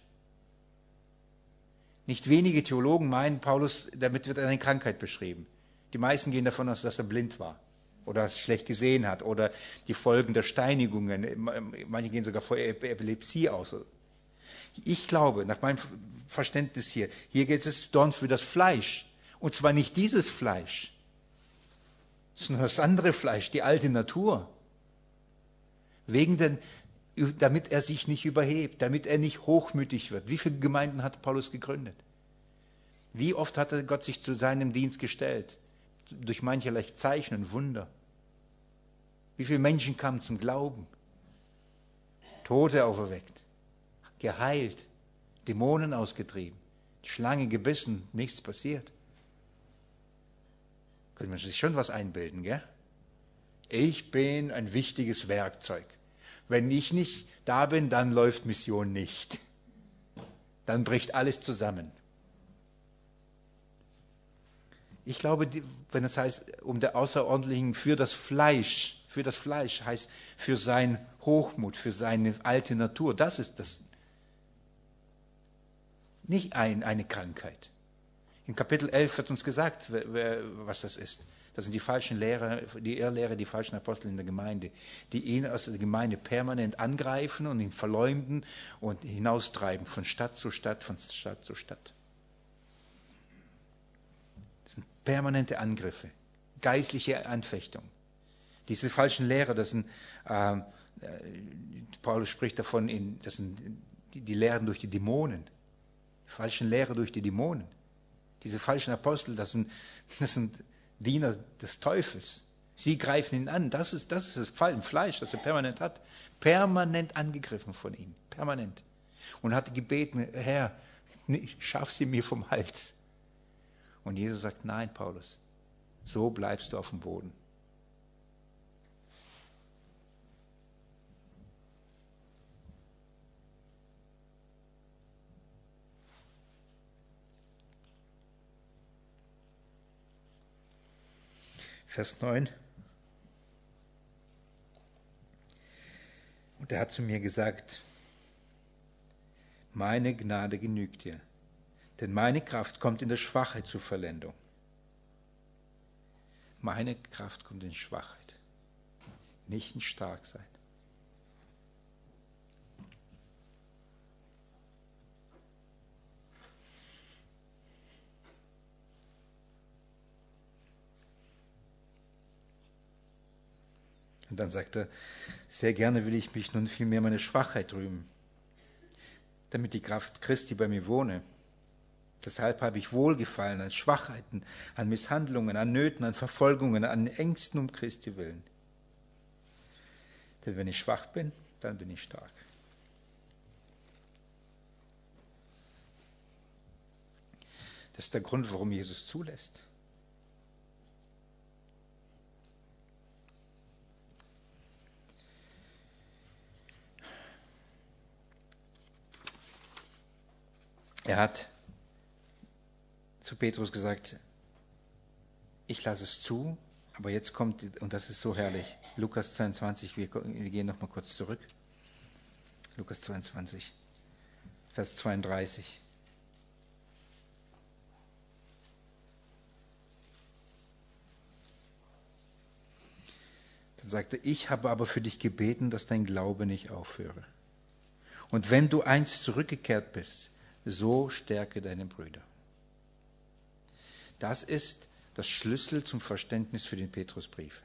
A: Nicht wenige Theologen meinen, Paulus, damit wird eine Krankheit beschrieben. Die meisten gehen davon aus, dass er blind war oder schlecht gesehen hat oder die Folgen der Steinigungen. Manche gehen sogar vor Epilepsie aus. Ich glaube, nach meinem Verständnis hier, hier geht es Dorn für das Fleisch. Und zwar nicht dieses Fleisch, sondern das andere Fleisch, die alte Natur. Wegen den, damit er sich nicht überhebt, damit er nicht hochmütig wird. Wie viele Gemeinden hat Paulus gegründet? Wie oft hat er Gott sich zu seinem Dienst gestellt? Durch mancherlei Zeichen und Wunder. Wie viele Menschen kamen zum Glauben? Tote auferweckt, geheilt, Dämonen ausgetrieben, Schlange gebissen, nichts passiert. Könnte man sich schon was einbilden, gell? Ich bin ein wichtiges Werkzeug. Wenn ich nicht da bin, dann läuft Mission nicht. Dann bricht alles zusammen. Ich glaube, wenn es heißt, um der Außerordentlichen für das Fleisch, für das Fleisch heißt für seinen Hochmut, für seine alte Natur, das ist das. Nicht ein, eine Krankheit. In Kapitel elf wird uns gesagt, was das ist. Das sind die falschen Lehrer, die Irrlehrer, die falschen Apostel in der Gemeinde, die ihn aus der Gemeinde permanent angreifen und ihn verleumden und hinaustreiben von Stadt zu Stadt, von Stadt zu Stadt. Das sind permanente Angriffe, geistliche Anfechtung. Diese falschen Lehrer, das sind, äh, Paulus spricht davon, in, das sind die, die Lehren durch die Dämonen, die falschen Lehrer durch die Dämonen. Diese falschen Apostel, das sind, das sind Diener des Teufels. Sie greifen ihn an. Das ist, das ist das Fallenfleisch, das er permanent hat. Permanent angegriffen von ihnen. Permanent. Und hat gebeten, Herr, schaff sie mir vom Hals. Und Jesus sagt, nein, Paulus, so bleibst du auf dem Boden. Vers neun. Und er hat zu mir gesagt, meine Gnade genügt dir, denn meine Kraft kommt in der Schwachheit zur Vollendung. Meine Kraft kommt in Schwachheit, nicht in Starksein. Und dann sagt er, sehr gerne will ich mich nun vielmehr meiner Schwachheit rühmen, damit die Kraft Christi bei mir wohne. Deshalb habe ich Wohlgefallen an Schwachheiten, an Misshandlungen, an Nöten, an Verfolgungen, an Ängsten um Christi willen. Denn wenn ich schwach bin, dann bin ich stark. Das ist der Grund, warum Jesus zulässt. Er hat zu Petrus gesagt, ich lasse es zu, aber jetzt kommt, und das ist so herrlich, Lukas zweiundzwanzig, wir, wir gehen noch mal kurz zurück. Lukas zweiundzwanzig, Vers zweiunddreißig. Dann sagte er, ich habe aber für dich gebeten, dass dein Glaube nicht aufhöre. Und wenn du einst zurückgekehrt bist, so stärke deine Brüder. Das ist das Schlüssel zum Verständnis für den Petrusbrief.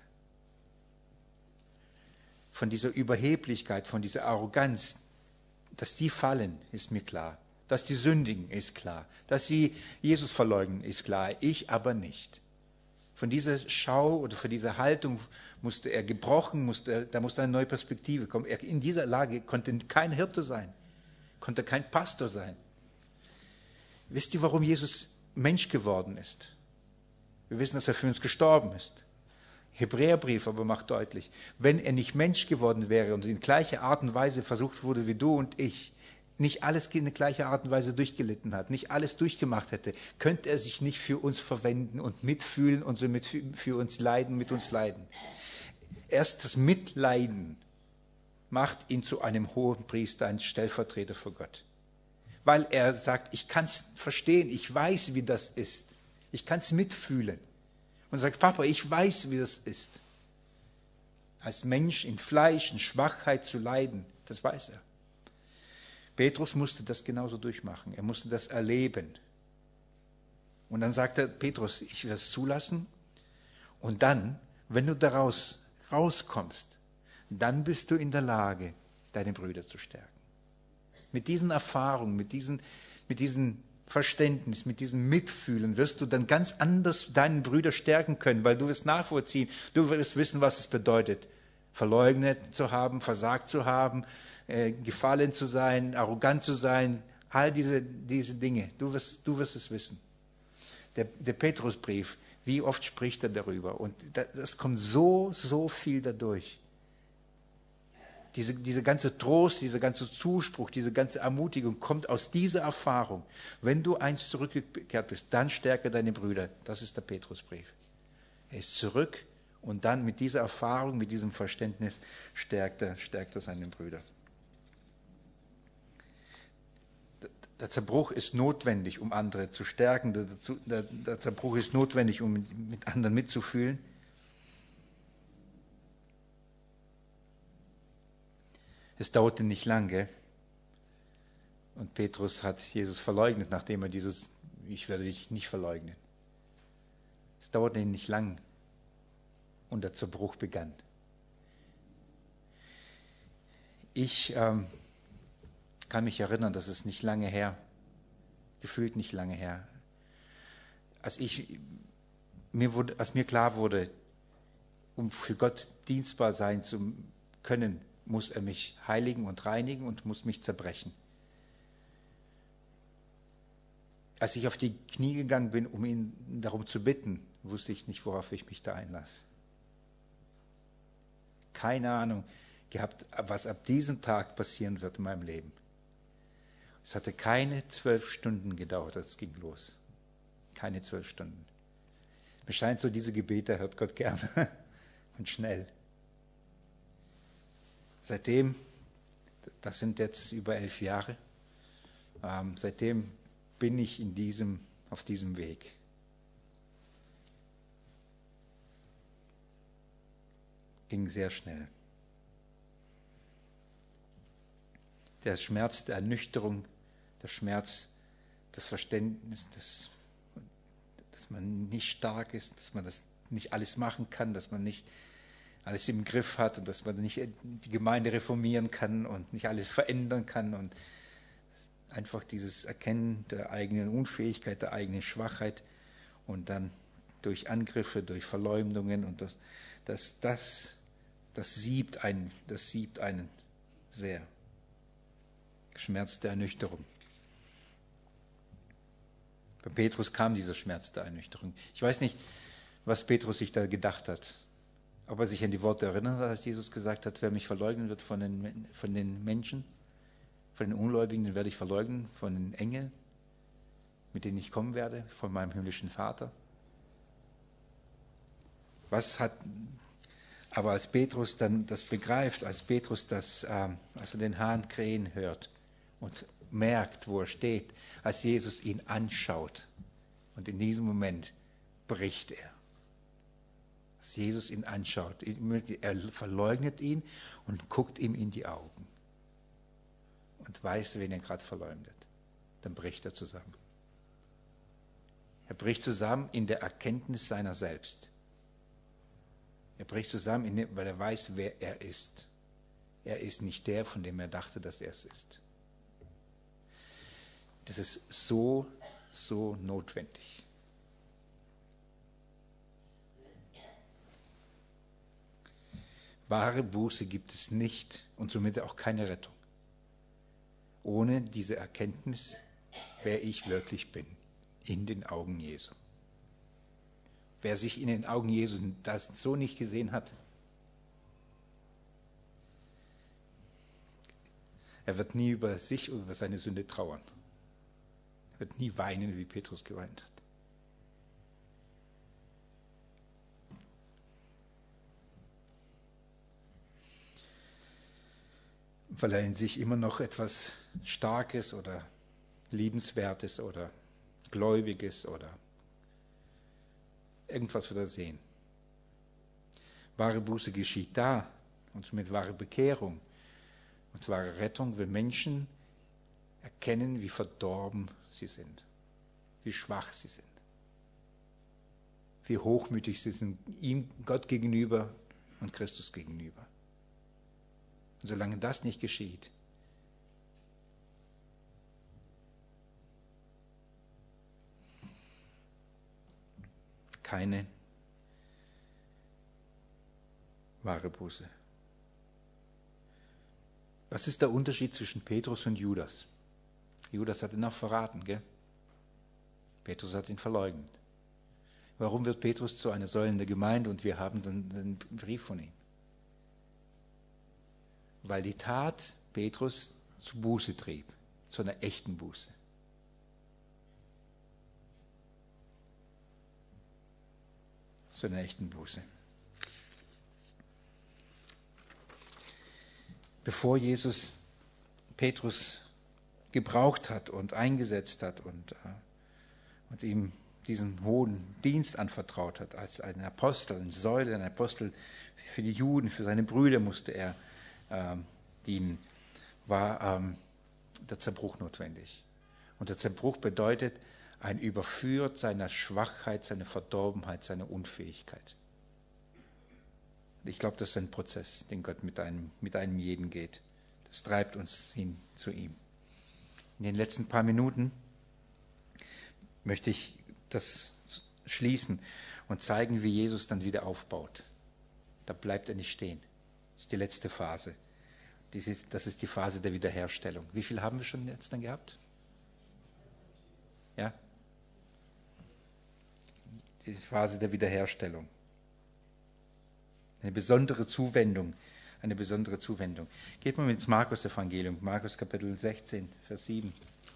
A: Von dieser Überheblichkeit, von dieser Arroganz, dass die fallen, ist mir klar. Dass die sündigen, ist klar. Dass sie Jesus verleugnen, ist klar. Ich aber nicht. Von dieser Schau oder von dieser Haltung musste er gebrochen, musste, da musste eine neue Perspektive kommen. Er, in dieser Lage konnte kein Hirte sein, konnte kein Pastor sein. Wisst ihr, warum Jesus Mensch geworden ist? Wir wissen, dass er für uns gestorben ist. Hebräerbrief aber macht deutlich, wenn er nicht Mensch geworden wäre und in gleicher Art und Weise versucht wurde wie du und ich, nicht alles in gleicher Art und Weise durchgelitten hat, nicht alles durchgemacht hätte, könnte er sich nicht für uns verwenden und mitfühlen und somit für uns leiden, mit uns leiden. Erst das Mitleiden macht ihn zu einem hohen Priester, ein Stellvertreter für Gott. Weil er sagt, ich kann es verstehen, ich weiß, wie das ist. Ich kann es mitfühlen. Und sagt, Papa, ich weiß, wie das ist. Als Mensch in Fleisch, in Schwachheit zu leiden, das weiß er. Petrus musste das genauso durchmachen. Er musste das erleben. Und dann sagt er, Petrus, ich will das zulassen. Und dann, wenn du daraus rauskommst, dann bist du in der Lage, deine Brüder zu stärken. Mit diesen Erfahrungen, mit diesen, mit diesem Verständnis, mit diesem Mitfühlen wirst du dann ganz anders deinen Brüder stärken können, weil du wirst nachvollziehen, du wirst wissen, was es bedeutet, verleugnet zu haben, versagt zu haben, äh, gefallen zu sein, arrogant zu sein, all diese, diese Dinge. Du wirst, du wirst es wissen. Der, der Petrusbrief, wie oft spricht er darüber? Und das, das kommt so, so viel dadurch. Diese, diese ganze Trost, dieser ganze Zuspruch, diese ganze Ermutigung kommt aus dieser Erfahrung. Wenn du einst zurückgekehrt bist, dann stärke deine Brüder. Das ist der Petrusbrief. Er ist zurück und dann mit dieser Erfahrung, mit diesem Verständnis stärkt er, stärkt er seine Brüder. Der Zerbruch ist notwendig, um andere zu stärken. Der, der, der Zerbruch ist notwendig, um mit, mit anderen mitzufühlen. Es dauerte nicht lange und Petrus hat Jesus verleugnet, nachdem er dieses, ich werde dich nicht verleugnen. Es dauerte nicht lang und der Zerbruch begann. Ich ähm, kann mich erinnern, das ist nicht lange her, gefühlt nicht lange her. als ich mir wurde, als mir klar wurde, um für Gott dienstbar sein zu können, muss er mich heiligen und reinigen und muss mich zerbrechen. Als ich auf die Knie gegangen bin, um ihn darum zu bitten, wusste ich nicht, worauf ich mich da einlasse. Keine Ahnung gehabt, was ab diesem Tag passieren wird in meinem Leben. Es hatte keine zwölf Stunden gedauert, es ging los. Keine zwölf Stunden. Mir scheint so, diese Gebete hört Gott gerne und schnell. Seitdem, das sind jetzt über elf Jahre, ähm, seitdem bin ich in diesem, auf diesem Weg. Ging sehr schnell. Der Schmerz der Ernüchterung, der Schmerz des Verständnisses, dass, dass man nicht stark ist, dass man das nicht alles machen kann, dass man nicht alles im Griff hat und dass man nicht die Gemeinde reformieren kann und nicht alles verändern kann und einfach dieses Erkennen der eigenen Unfähigkeit, der eigenen Schwachheit und dann durch Angriffe, durch Verleumdungen und das, das, das, das siebt einen, das siebt einen sehr. Schmerz der Ernüchterung. Bei Petrus kam dieser Schmerz der Ernüchterung. Ich weiß nicht, was Petrus sich da gedacht hat. Ob er sich an die Worte erinnert, als Jesus gesagt hat, wer mich verleugnen wird von den, von den Menschen, von den Ungläubigen, den werde ich verleugnen, von den Engeln, mit denen ich kommen werde, von meinem himmlischen Vater. Was hat, aber als Petrus dann das begreift, als Petrus das, ähm, als er den Hahn krähen hört und merkt, wo er steht, als Jesus ihn anschaut und in diesem Moment bricht er. Als Jesus ihn anschaut, er verleugnet ihn und guckt ihm in die Augen und weiß, wen er gerade verleumdet. Dann bricht er zusammen. Er bricht zusammen in der Erkenntnis seiner selbst. Er bricht zusammen, weil er weiß, wer er ist. Er ist nicht der, von dem er dachte, dass er es ist. Das ist so, so notwendig. Wahre Buße gibt es nicht und somit auch keine Rettung. Ohne diese Erkenntnis, wer ich wirklich bin, in den Augen Jesu. Wer sich in den Augen Jesu das so nicht gesehen hat, er wird nie über sich oder über seine Sünde trauern. Er wird nie weinen, wie Petrus geweint hat. Weil er in sich immer noch etwas Starkes oder Liebenswertes oder Gläubiges oder irgendwas wird er sehen. Wahre Buße geschieht da und somit wahre Bekehrung und wahre Rettung, wenn Menschen erkennen, wie verdorben sie sind, wie schwach sie sind, wie hochmütig sie sind ihm, Gott gegenüber und Christus gegenüber. Und solange das nicht geschieht, keine wahre Buße. Was ist der Unterschied zwischen Petrus und Judas? Judas hat ihn auch verraten, gell? Petrus hat ihn verleugnet. Warum wird Petrus zu einer Säule in der Gemeinde und wir haben dann den Brief von ihm? Weil die Tat Petrus zu Buße trieb, zu einer echten Buße. Zu einer echten Buße. Bevor Jesus Petrus gebraucht hat und eingesetzt hat und, äh, und ihm diesen hohen Dienst anvertraut hat, als ein Apostel, eine Säule, ein Apostel für die Juden, für seine Brüder musste er ähm, dienen, war ähm, der Zerbruch notwendig. Und der Zerbruch bedeutet ein Überführt seiner Schwachheit, seiner Verdorbenheit, seiner Unfähigkeit. Ich glaube, das ist ein Prozess, den Gott mit einem, mit einem jeden geht. Das treibt uns hin zu ihm. In den letzten paar Minuten möchte ich das schließen und zeigen, wie Jesus dann wieder aufbaut. Da bleibt er nicht stehen. Das ist die letzte Phase. Das ist die Phase der Wiederherstellung. Wie viel haben wir schon jetzt dann gehabt? Ja? Die Phase der Wiederherstellung. Eine besondere Zuwendung. Eine besondere Zuwendung. Geht mal ins Markus-Evangelium. Markus Kapitel sechzehn, Vers sieben.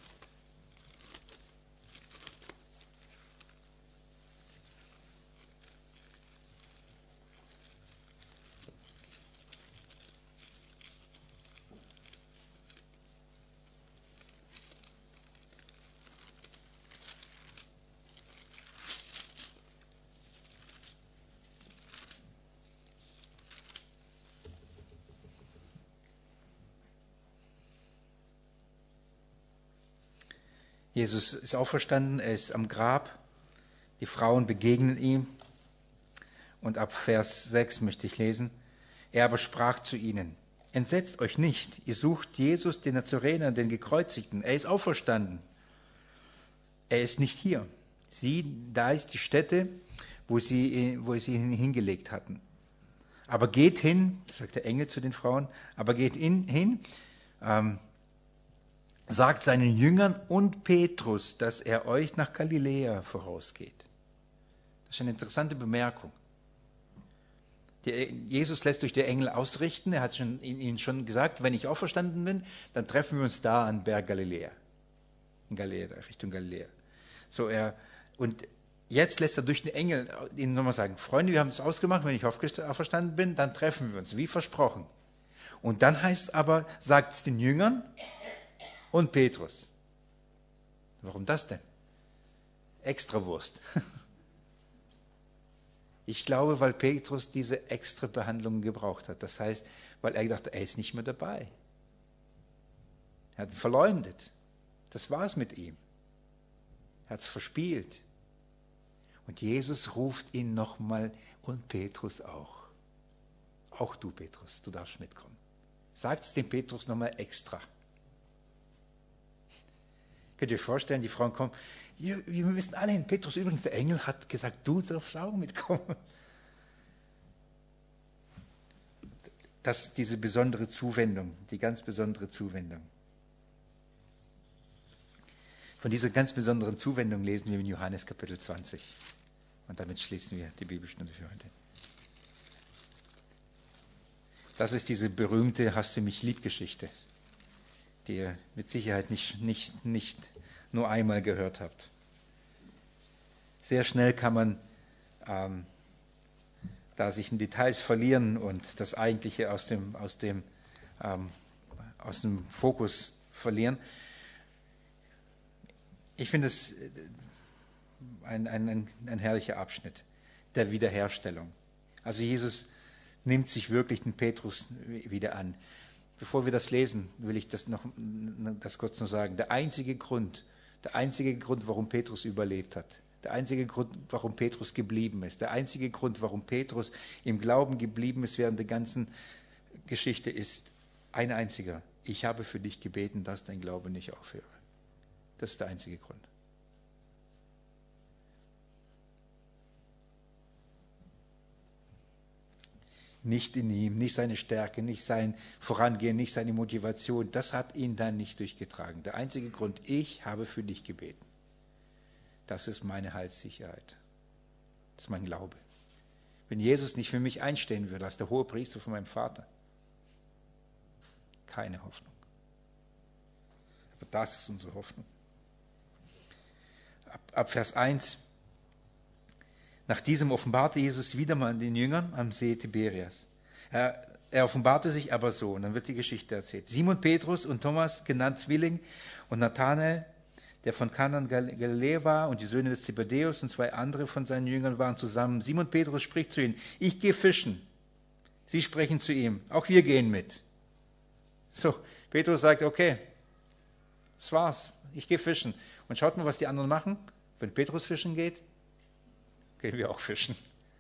A: Jesus ist auferstanden, er ist am Grab, die Frauen begegnen ihm und ab Vers sechs möchte ich lesen. Er aber sprach zu ihnen, entsetzt euch nicht, ihr sucht Jesus, den Nazarener, den Gekreuzigten, er ist auferstanden, er ist nicht hier. Sieh, da ist die Stätte, wo sie, wo sie ihn hingelegt hatten. Aber geht hin, sagt der Engel zu den Frauen, aber geht in, hin, ähm, sagt seinen Jüngern und Petrus, dass er euch nach Galiläa vorausgeht. Das ist eine interessante Bemerkung. Der Jesus lässt durch die Engel ausrichten, er hat schon, ihnen schon gesagt, wenn ich auferstanden bin, dann treffen wir uns da an Berg Galiläa. In Galiläa, Richtung Galiläa. So, er, und jetzt lässt er durch den Engel ihnen nochmal sagen, Freunde, wir haben es ausgemacht, wenn ich auferstanden bin, dann treffen wir uns, wie versprochen. Und dann heißt aber, sagt es den Jüngern und Petrus. Warum das denn? Extrawurst. Ich glaube, weil Petrus diese extra Behandlung gebraucht hat. Das heißt, weil er gedacht hat, er ist nicht mehr dabei. Er hat ihn verleumdet. Das war es mit ihm. Er hat es verspielt. Und Jesus ruft ihn nochmal und Petrus auch. Auch du, Petrus, du darfst mitkommen. Sagt es dem Petrus nochmal extra. Könnt ihr euch vorstellen, die Frauen kommen, wir, wir wissen alle hin, Petrus, übrigens, der Engel hat gesagt, du darfst auch mitkommen. Das ist diese besondere Zuwendung, die ganz besondere Zuwendung. Von dieser ganz besonderen Zuwendung lesen wir in Johannes Kapitel zwanzig. Und damit schließen wir die Bibelstunde für heute. Das ist diese berühmte Hast du mich lieb Geschichte, die ihr mit Sicherheit nicht, nicht, nicht nur einmal gehört habt. Sehr schnell kann man ähm, da sich in Details verlieren und das Eigentliche aus dem, aus dem, ähm, aus dem Fokus verlieren. Ich finde es ein, ein, ein, ein herrlicher Abschnitt der Wiederherstellung. Also Jesus nimmt sich wirklich den Petrus wieder an. Bevor wir das lesen, will ich das noch das kurz noch sagen. Der einzige Grund, der einzige Grund, warum Petrus überlebt hat, der einzige Grund, warum Petrus geblieben ist, der einzige Grund, warum Petrus im Glauben geblieben ist während der ganzen Geschichte, ist ein einziger. Ich habe für dich gebeten, dass dein Glaube nicht aufhöre. Das ist der einzige Grund. Nicht in ihm, nicht seine Stärke, nicht sein Vorangehen, nicht seine Motivation. Das hat ihn dann nicht durchgetragen. Der einzige Grund, ich habe für dich gebeten. Das ist meine Heilssicherheit. Das ist mein Glaube. Wenn Jesus nicht für mich einstehen würde, als der hohe Priester von meinem Vater, keine Hoffnung. Aber das ist unsere Hoffnung. Ab, ab Vers eins. Nach diesem offenbarte Jesus wieder mal den Jüngern am See Tiberias. Er, er offenbarte sich aber so, und dann wird die Geschichte erzählt. Simon Petrus und Thomas, genannt Zwilling, und Nathanael, der von Kana Galiläa war, und die Söhne des Zebedeus und zwei andere von seinen Jüngern waren zusammen. Simon Petrus spricht zu ihnen, ich gehe fischen. Sie sprechen zu ihm, auch wir gehen mit. So, Petrus sagt, okay, das war's, ich gehe fischen. Und schaut mal, was die anderen machen. Wenn Petrus fischen geht, gehen wir auch fischen.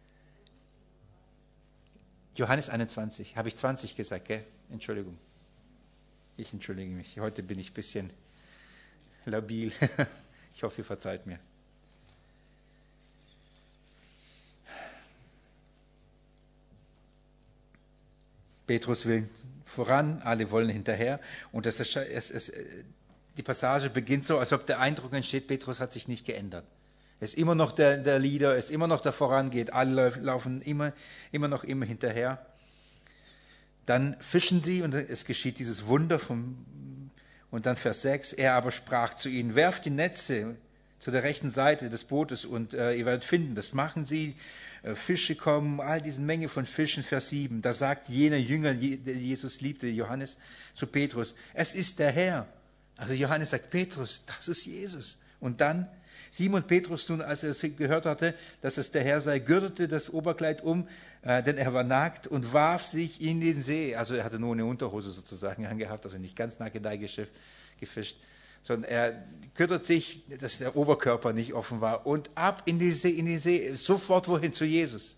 A: Johannes einundzwanzig, habe ich zwanzig gesagt, gell? Entschuldigung. Ich entschuldige mich. Heute bin ich ein bisschen labil. Ich hoffe, ihr verzeiht mir. Petrus will voran, alle wollen hinterher. Und das ist, es, es, die Passage beginnt so, als ob der Eindruck entsteht, Petrus hat sich nicht geändert. Er ist immer noch der, der Leader, er ist immer noch der vorangeht, alle laufen immer, immer noch immer hinterher. Dann fischen sie und es geschieht dieses Wunder vom, und dann Vers sechs, er aber sprach zu ihnen, werft die Netze zu der rechten Seite des Bootes und äh, ihr werdet finden. Das machen sie, äh, Fische kommen, all diese Menge von Fischen, Vers sieben. Da sagt jener Jünger, der Jesus liebte, Johannes, zu Petrus, es ist der Herr. Also Johannes sagt, Petrus, das ist Jesus. Und dann, Simon Petrus nun, als er es gehört hatte, dass es der Herr sei, gürtete das Oberkleid um, äh, denn er war nackt und warf sich in den See. Also er hatte nur eine Unterhose sozusagen angehabt, also nicht ganz nackedei gefischt, sondern er gürtet sich, dass der Oberkörper nicht offen war und ab in die See, in die See, sofort wohin? Zu Jesus.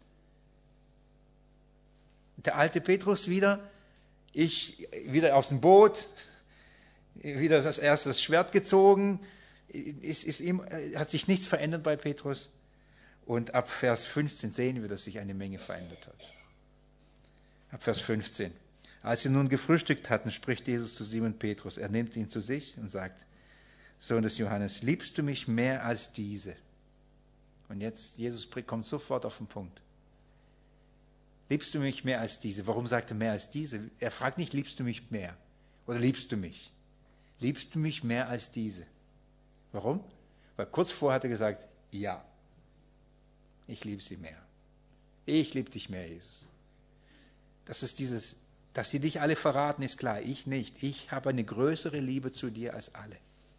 A: Der alte Petrus wieder, ich wieder aus dem Boot, wieder das erste das Schwert gezogen, ist, ist ihm, hat sich nichts verändert bei Petrus. Und ab Vers fünfzehn sehen wir, dass sich eine Menge verändert hat. Ab Vers fünfzehn. Als sie nun gefrühstückt hatten, spricht Jesus zu Simon Petrus. Er nimmt ihn zu sich und sagt, Sohn des Johannes, liebst du mich mehr als diese? Und jetzt, Jesus kommt sofort auf den Punkt. Liebst du mich mehr als diese? Warum sagt er mehr als diese? Er fragt nicht, liebst du mich mehr? Oder liebst du mich? Liebst du mich mehr als diese? Warum? Weil kurz vorher hat er gesagt, ja, ich liebe sie mehr. Ich liebe dich mehr, Jesus. Das ist dieses, dass sie dich alle verraten, ist klar. Ich nicht. Ich habe eine größere Liebe zu dir als alle.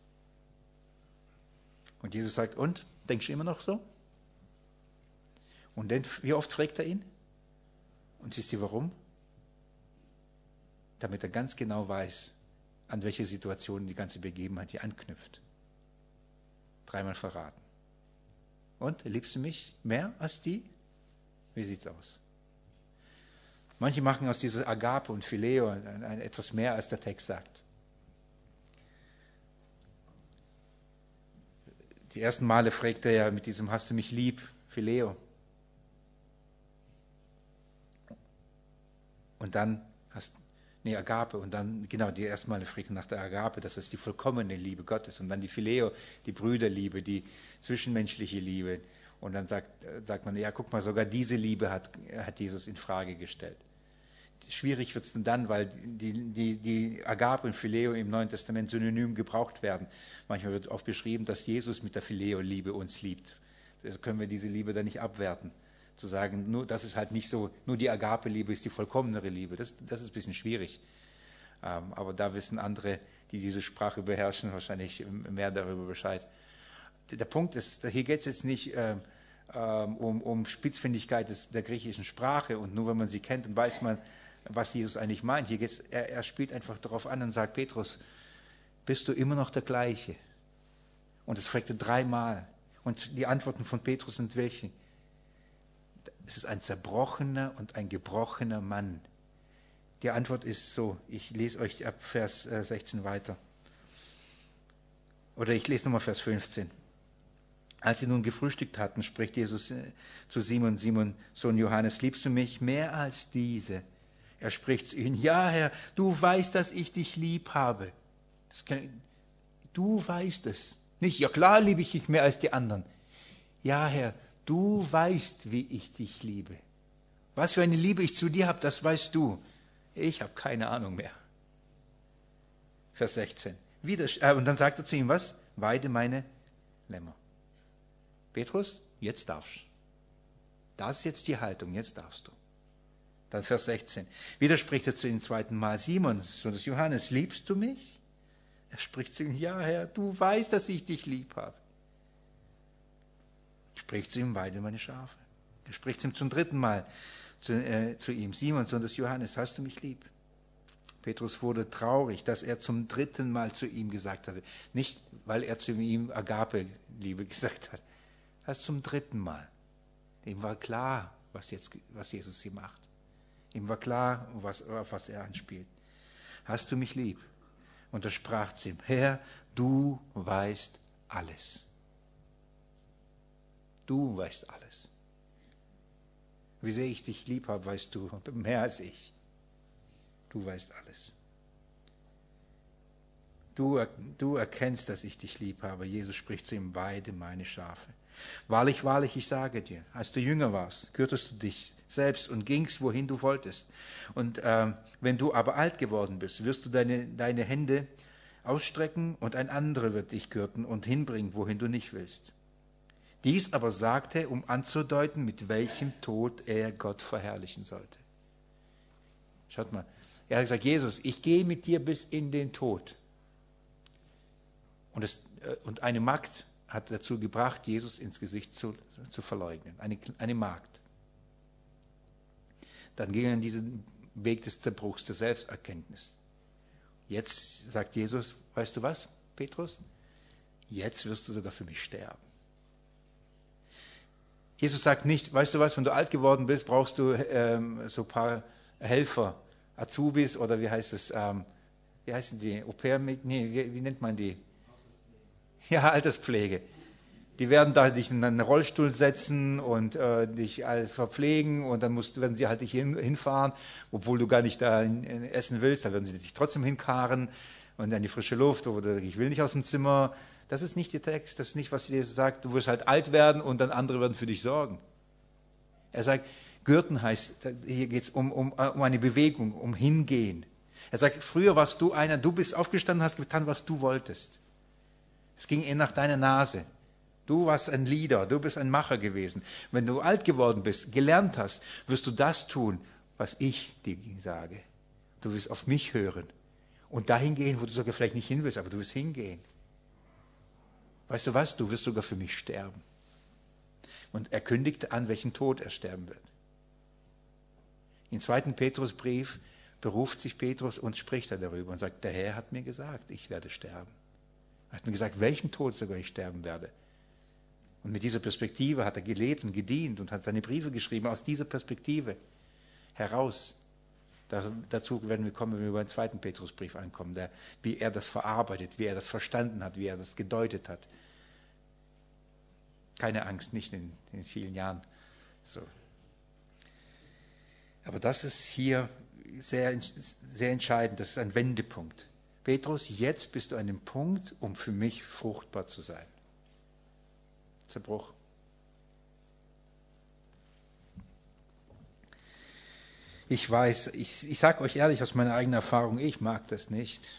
A: Und Jesus sagt, und? Denkst du immer noch so? Und dann, wie oft fragt er ihn? Und wisst ihr warum? Damit er ganz genau weiß, an welche Situation die ganze Begebenheit hier anknüpft. Dreimal verraten. Und, liebst du mich mehr als die? Wie sieht's aus? Manche machen aus dieser Agape und Phileo ein, ein, etwas mehr, als der Text sagt. Die ersten Male fragt er ja mit diesem, hast du mich lieb, Phileo? Und dann hast nee, Agape, und dann, genau, die ersten Male fragt er nach der Agape, das ist die vollkommene Liebe Gottes, und dann die Phileo, die Brüderliebe, die zwischenmenschliche Liebe, und dann sagt, sagt man, ja, guck mal, sogar diese Liebe hat, hat Jesus in Frage gestellt. Schwierig wird's denn dann, weil die, die, die Agape und Phileo im Neuen Testament synonym gebraucht werden. Manchmal wird oft beschrieben, dass Jesus mit der Phileo-Liebe uns liebt. Da können wir diese Liebe dann nicht abwerten. Zu sagen, nur, das ist halt nicht so, nur die Agape-Liebe ist die vollkommenere Liebe. Das, das ist ein bisschen schwierig. Ähm, aber da wissen andere, die diese Sprache beherrschen, wahrscheinlich mehr darüber Bescheid. Der Punkt ist, hier geht es jetzt nicht ähm, um, um Spitzfindigkeit des, der griechischen Sprache, und nur wenn man sie kennt, dann weiß man, was Jesus eigentlich meint. Hier geht's, er, er spielt einfach darauf an und sagt, Petrus, bist du immer noch der gleiche? Und das fragt er dreimal. Und die Antworten von Petrus sind welche? Es ist ein zerbrochener und ein gebrochener Mann. Die Antwort ist so, ich lese euch ab Vers sechzehn weiter. Oder ich lese nochmal Vers fünfzehn. Als sie nun gefrühstückt hatten, spricht Jesus zu Simon, Simon, Sohn Johannes, liebst du mich mehr als diese? Er spricht zu ihnen, ja Herr, du weißt, dass ich dich lieb habe. Das kann, du weißt es. Nicht, ja klar liebe ich dich mehr als die anderen. Ja Herr, du weißt, wie ich dich liebe. Was für eine Liebe ich zu dir habe, das weißt du. Ich habe keine Ahnung mehr. Vers sechzehn. Wieder, äh, und dann sagt er zu ihm, was? Weide meine Lämmer. Petrus, jetzt darfst du. Das ist jetzt die Haltung, jetzt darfst du. Dann Vers sechzehn. Wieder spricht er zu ihm zweiten Mal, Simon, Sohn des Johannes, liebst du mich? Er spricht zu ihm, ja Herr, du weißt, dass ich dich lieb habe. Spricht zu ihm, weide meine Schafe. Er spricht zu ihm zum dritten Mal zu, äh, zu ihm, Simon, Sohn des Johannes, hast du mich lieb? Petrus wurde traurig, dass er zum dritten Mal zu ihm gesagt hatte. Nicht, weil er zu ihm Agape-Liebe gesagt hat. Erst zum dritten Mal. Ihm war klar, was, jetzt, was Jesus hier macht. Ihm war klar, was, auf was er anspielt. Hast du mich lieb? Und er sprach zu ihm, Herr, du weißt alles. Du weißt alles. Wie sehr ich dich lieb habe, weißt du, mehr als ich. du weißt alles. Du, du erkennst, dass ich dich lieb habe. Jesus spricht zu ihm, weide meine Schafe. Wahrlich, wahrlich, ich sage dir, als du jünger warst, gürtest du dich selbst und gingst, wohin du wolltest. Und ähm, wenn du aber alt geworden bist, wirst du deine, deine Hände ausstrecken und ein anderer wird dich gürten und hinbringen, wohin du nicht willst. Dies aber sagte, um anzudeuten, mit welchem Tod er Gott verherrlichen sollte. Schaut mal, er hat gesagt, Jesus, ich gehe mit dir bis in den Tod. Und, es, und eine Magd hat dazu gebracht, Jesus ins Gesicht zu, zu verleugnen. Eine, eine Magd. Dann ging er in diesen Weg des Zerbruchs, der Selbsterkenntnis. Jetzt sagt Jesus, weißt du was, Petrus? Jetzt wirst du sogar für mich sterben. Jesus sagt nicht, weißt du was, wenn du alt geworden bist, brauchst du ähm, so ein paar Helfer, Azubis oder wie heißt es, ähm, wie heißen die, Au-pair, nee, wie, wie nennt man die? Ja, Alterspflege. Die werden da dich in einen Rollstuhl setzen und äh, dich verpflegen und dann musst, werden sie halt dich hin, hinfahren, obwohl du gar nicht da in, in essen willst, da werden sie dich trotzdem hinkarren und an die frische Luft oder ich will nicht aus dem Zimmer. Das ist nicht der Text, das ist nicht, was Jesus sagt. Du wirst halt alt werden und dann andere werden für dich sorgen. Er sagt, Gürten heißt, hier geht es um, um, um eine Bewegung, um Hingehen. Er sagt, früher warst du einer, du bist aufgestanden, hast getan, was du wolltest. Es ging eher nach deiner Nase. Du warst ein Leader, du bist ein Macher gewesen. Wenn du alt geworden bist, gelernt hast, wirst du das tun, was ich dir sage. Du wirst auf mich hören und dahin gehen, wo du sogar vielleicht nicht hin willst, aber du wirst hingehen. Weißt du was? Du wirst sogar für mich sterben. Und er kündigte an, welchen Tod er sterben wird. Im zweiten Petrusbrief beruft sich Petrus und spricht er darüber und sagt, der Herr hat mir gesagt, ich werde sterben. Er hat mir gesagt, welchen Tod sogar ich sterben werde. Und mit dieser Perspektive hat er gelebt und gedient und hat seine Briefe geschrieben aus dieser Perspektive heraus. Da, dazu werden wir kommen, wenn wir über den zweiten Petrusbrief ankommen, der, wie er das verarbeitet, wie er das verstanden hat, wie er das gedeutet hat. Keine Angst, nicht in, in vielen Jahren. So. Aber das ist hier sehr, sehr entscheidend, das ist ein Wendepunkt. Petrus, jetzt bist du an dem Punkt, um für mich fruchtbar zu sein. Zerbruch. Ich weiß, ich, ich sage euch ehrlich aus meiner eigenen Erfahrung, ich mag das nicht.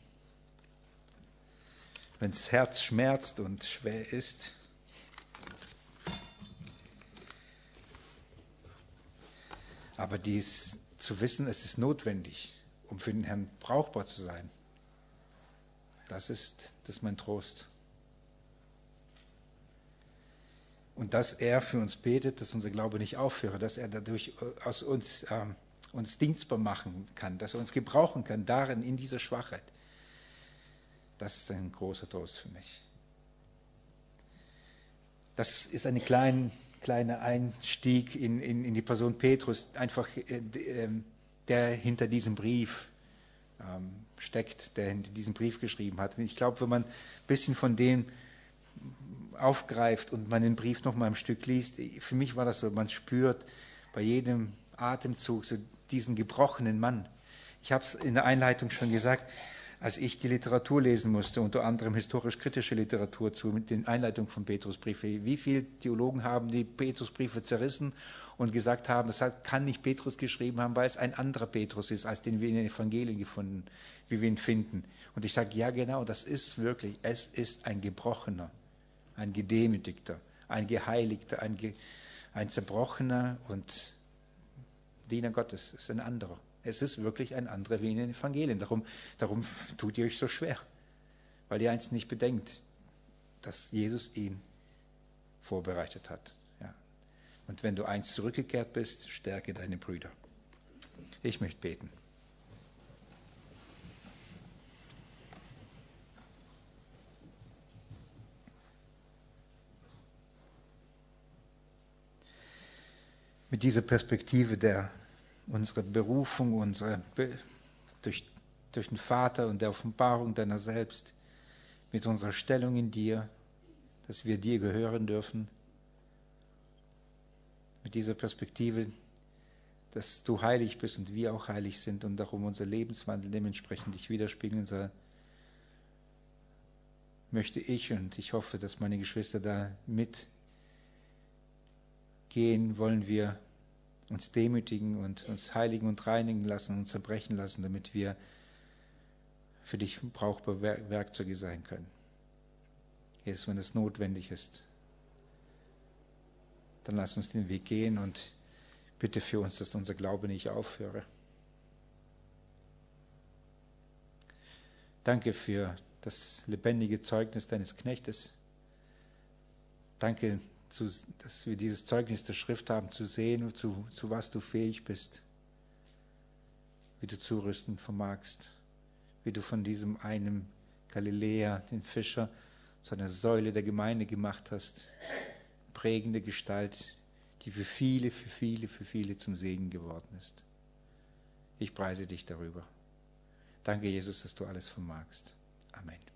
A: Wenn das Herz schmerzt und schwer ist. Aber dies zu wissen, es ist notwendig, um für den Herrn brauchbar zu sein. Das ist, das ist mein Trost. Und dass er für uns betet, dass unser Glaube nicht aufhöre, dass er dadurch aus uns, ähm, uns dienstbar machen kann, dass er uns gebrauchen kann, darin, in dieser Schwachheit. Das ist ein großer Trost für mich. Das ist ein kleiner kleine Einstieg in, in, in die Person Petrus, einfach äh, der hinter diesem Brief ähm, steckt, der hinter diesem Brief geschrieben hat. Und ich glaube, wenn man ein bisschen von dem aufgreift und man den Brief noch mal ein Stück liest, für mich war das so, man spürt bei jedem Atemzug so diesen gebrochenen Mann. Ich habe es in der Einleitung schon gesagt, als ich die Literatur lesen musste, unter anderem historisch-kritische Literatur zu, mit den Einleitungen von Petrusbriefe. Wie viele Theologen haben die Petrusbriefe zerrissen und gesagt haben, das kann nicht Petrus geschrieben haben, weil es ein anderer Petrus ist, als den wir in den Evangelien gefunden, wie wir ihn finden. Und ich sage, ja genau, das ist wirklich, es ist ein Gebrochener, ein Gedemütigter, ein Geheiligter, ein, Ge, ein Zerbrochener und Diener Gottes ist ein anderer. Es ist wirklich ein anderer wie in den Evangelien. Darum, darum tut ihr euch so schwer, weil ihr eins nicht bedenkt, dass Jesus ihn vorbereitet hat. Ja. Und wenn du eins zurückgekehrt bist, stärke deine Brüder. Ich möchte beten. Mit dieser Perspektive der unsere Berufung, unsere Be- durch, durch den Vater und der Offenbarung deiner selbst, mit unserer Stellung in dir, dass wir dir gehören dürfen, mit dieser Perspektive dass du heilig bist und wir auch heilig sind und darum unser Lebenswandel dementsprechend dich widerspiegeln soll, möchte ich und ich hoffe, dass meine Geschwister da mitgehen, wollen wir uns demütigen und uns heiligen und reinigen lassen und zerbrechen lassen, damit wir für dich brauchbare Werkzeuge sein können. Jesus, wenn es notwendig ist, dann lass uns den Weg gehen und bitte für uns, dass unser Glaube nicht aufhöre. Danke für das lebendige Zeugnis deines Knechtes. Danke, dass wir dieses Zeugnis der Schrift haben, zu sehen, zu, zu was du fähig bist, wie du zurüsten vermagst, wie du von diesem einen Galiläer, den Fischer, zu einer Säule der Gemeinde gemacht hast, prägende Gestalt, die für viele, für viele, für viele zum Segen geworden ist. Ich preise dich darüber. Danke, Jesus, dass du alles vermagst. Amen.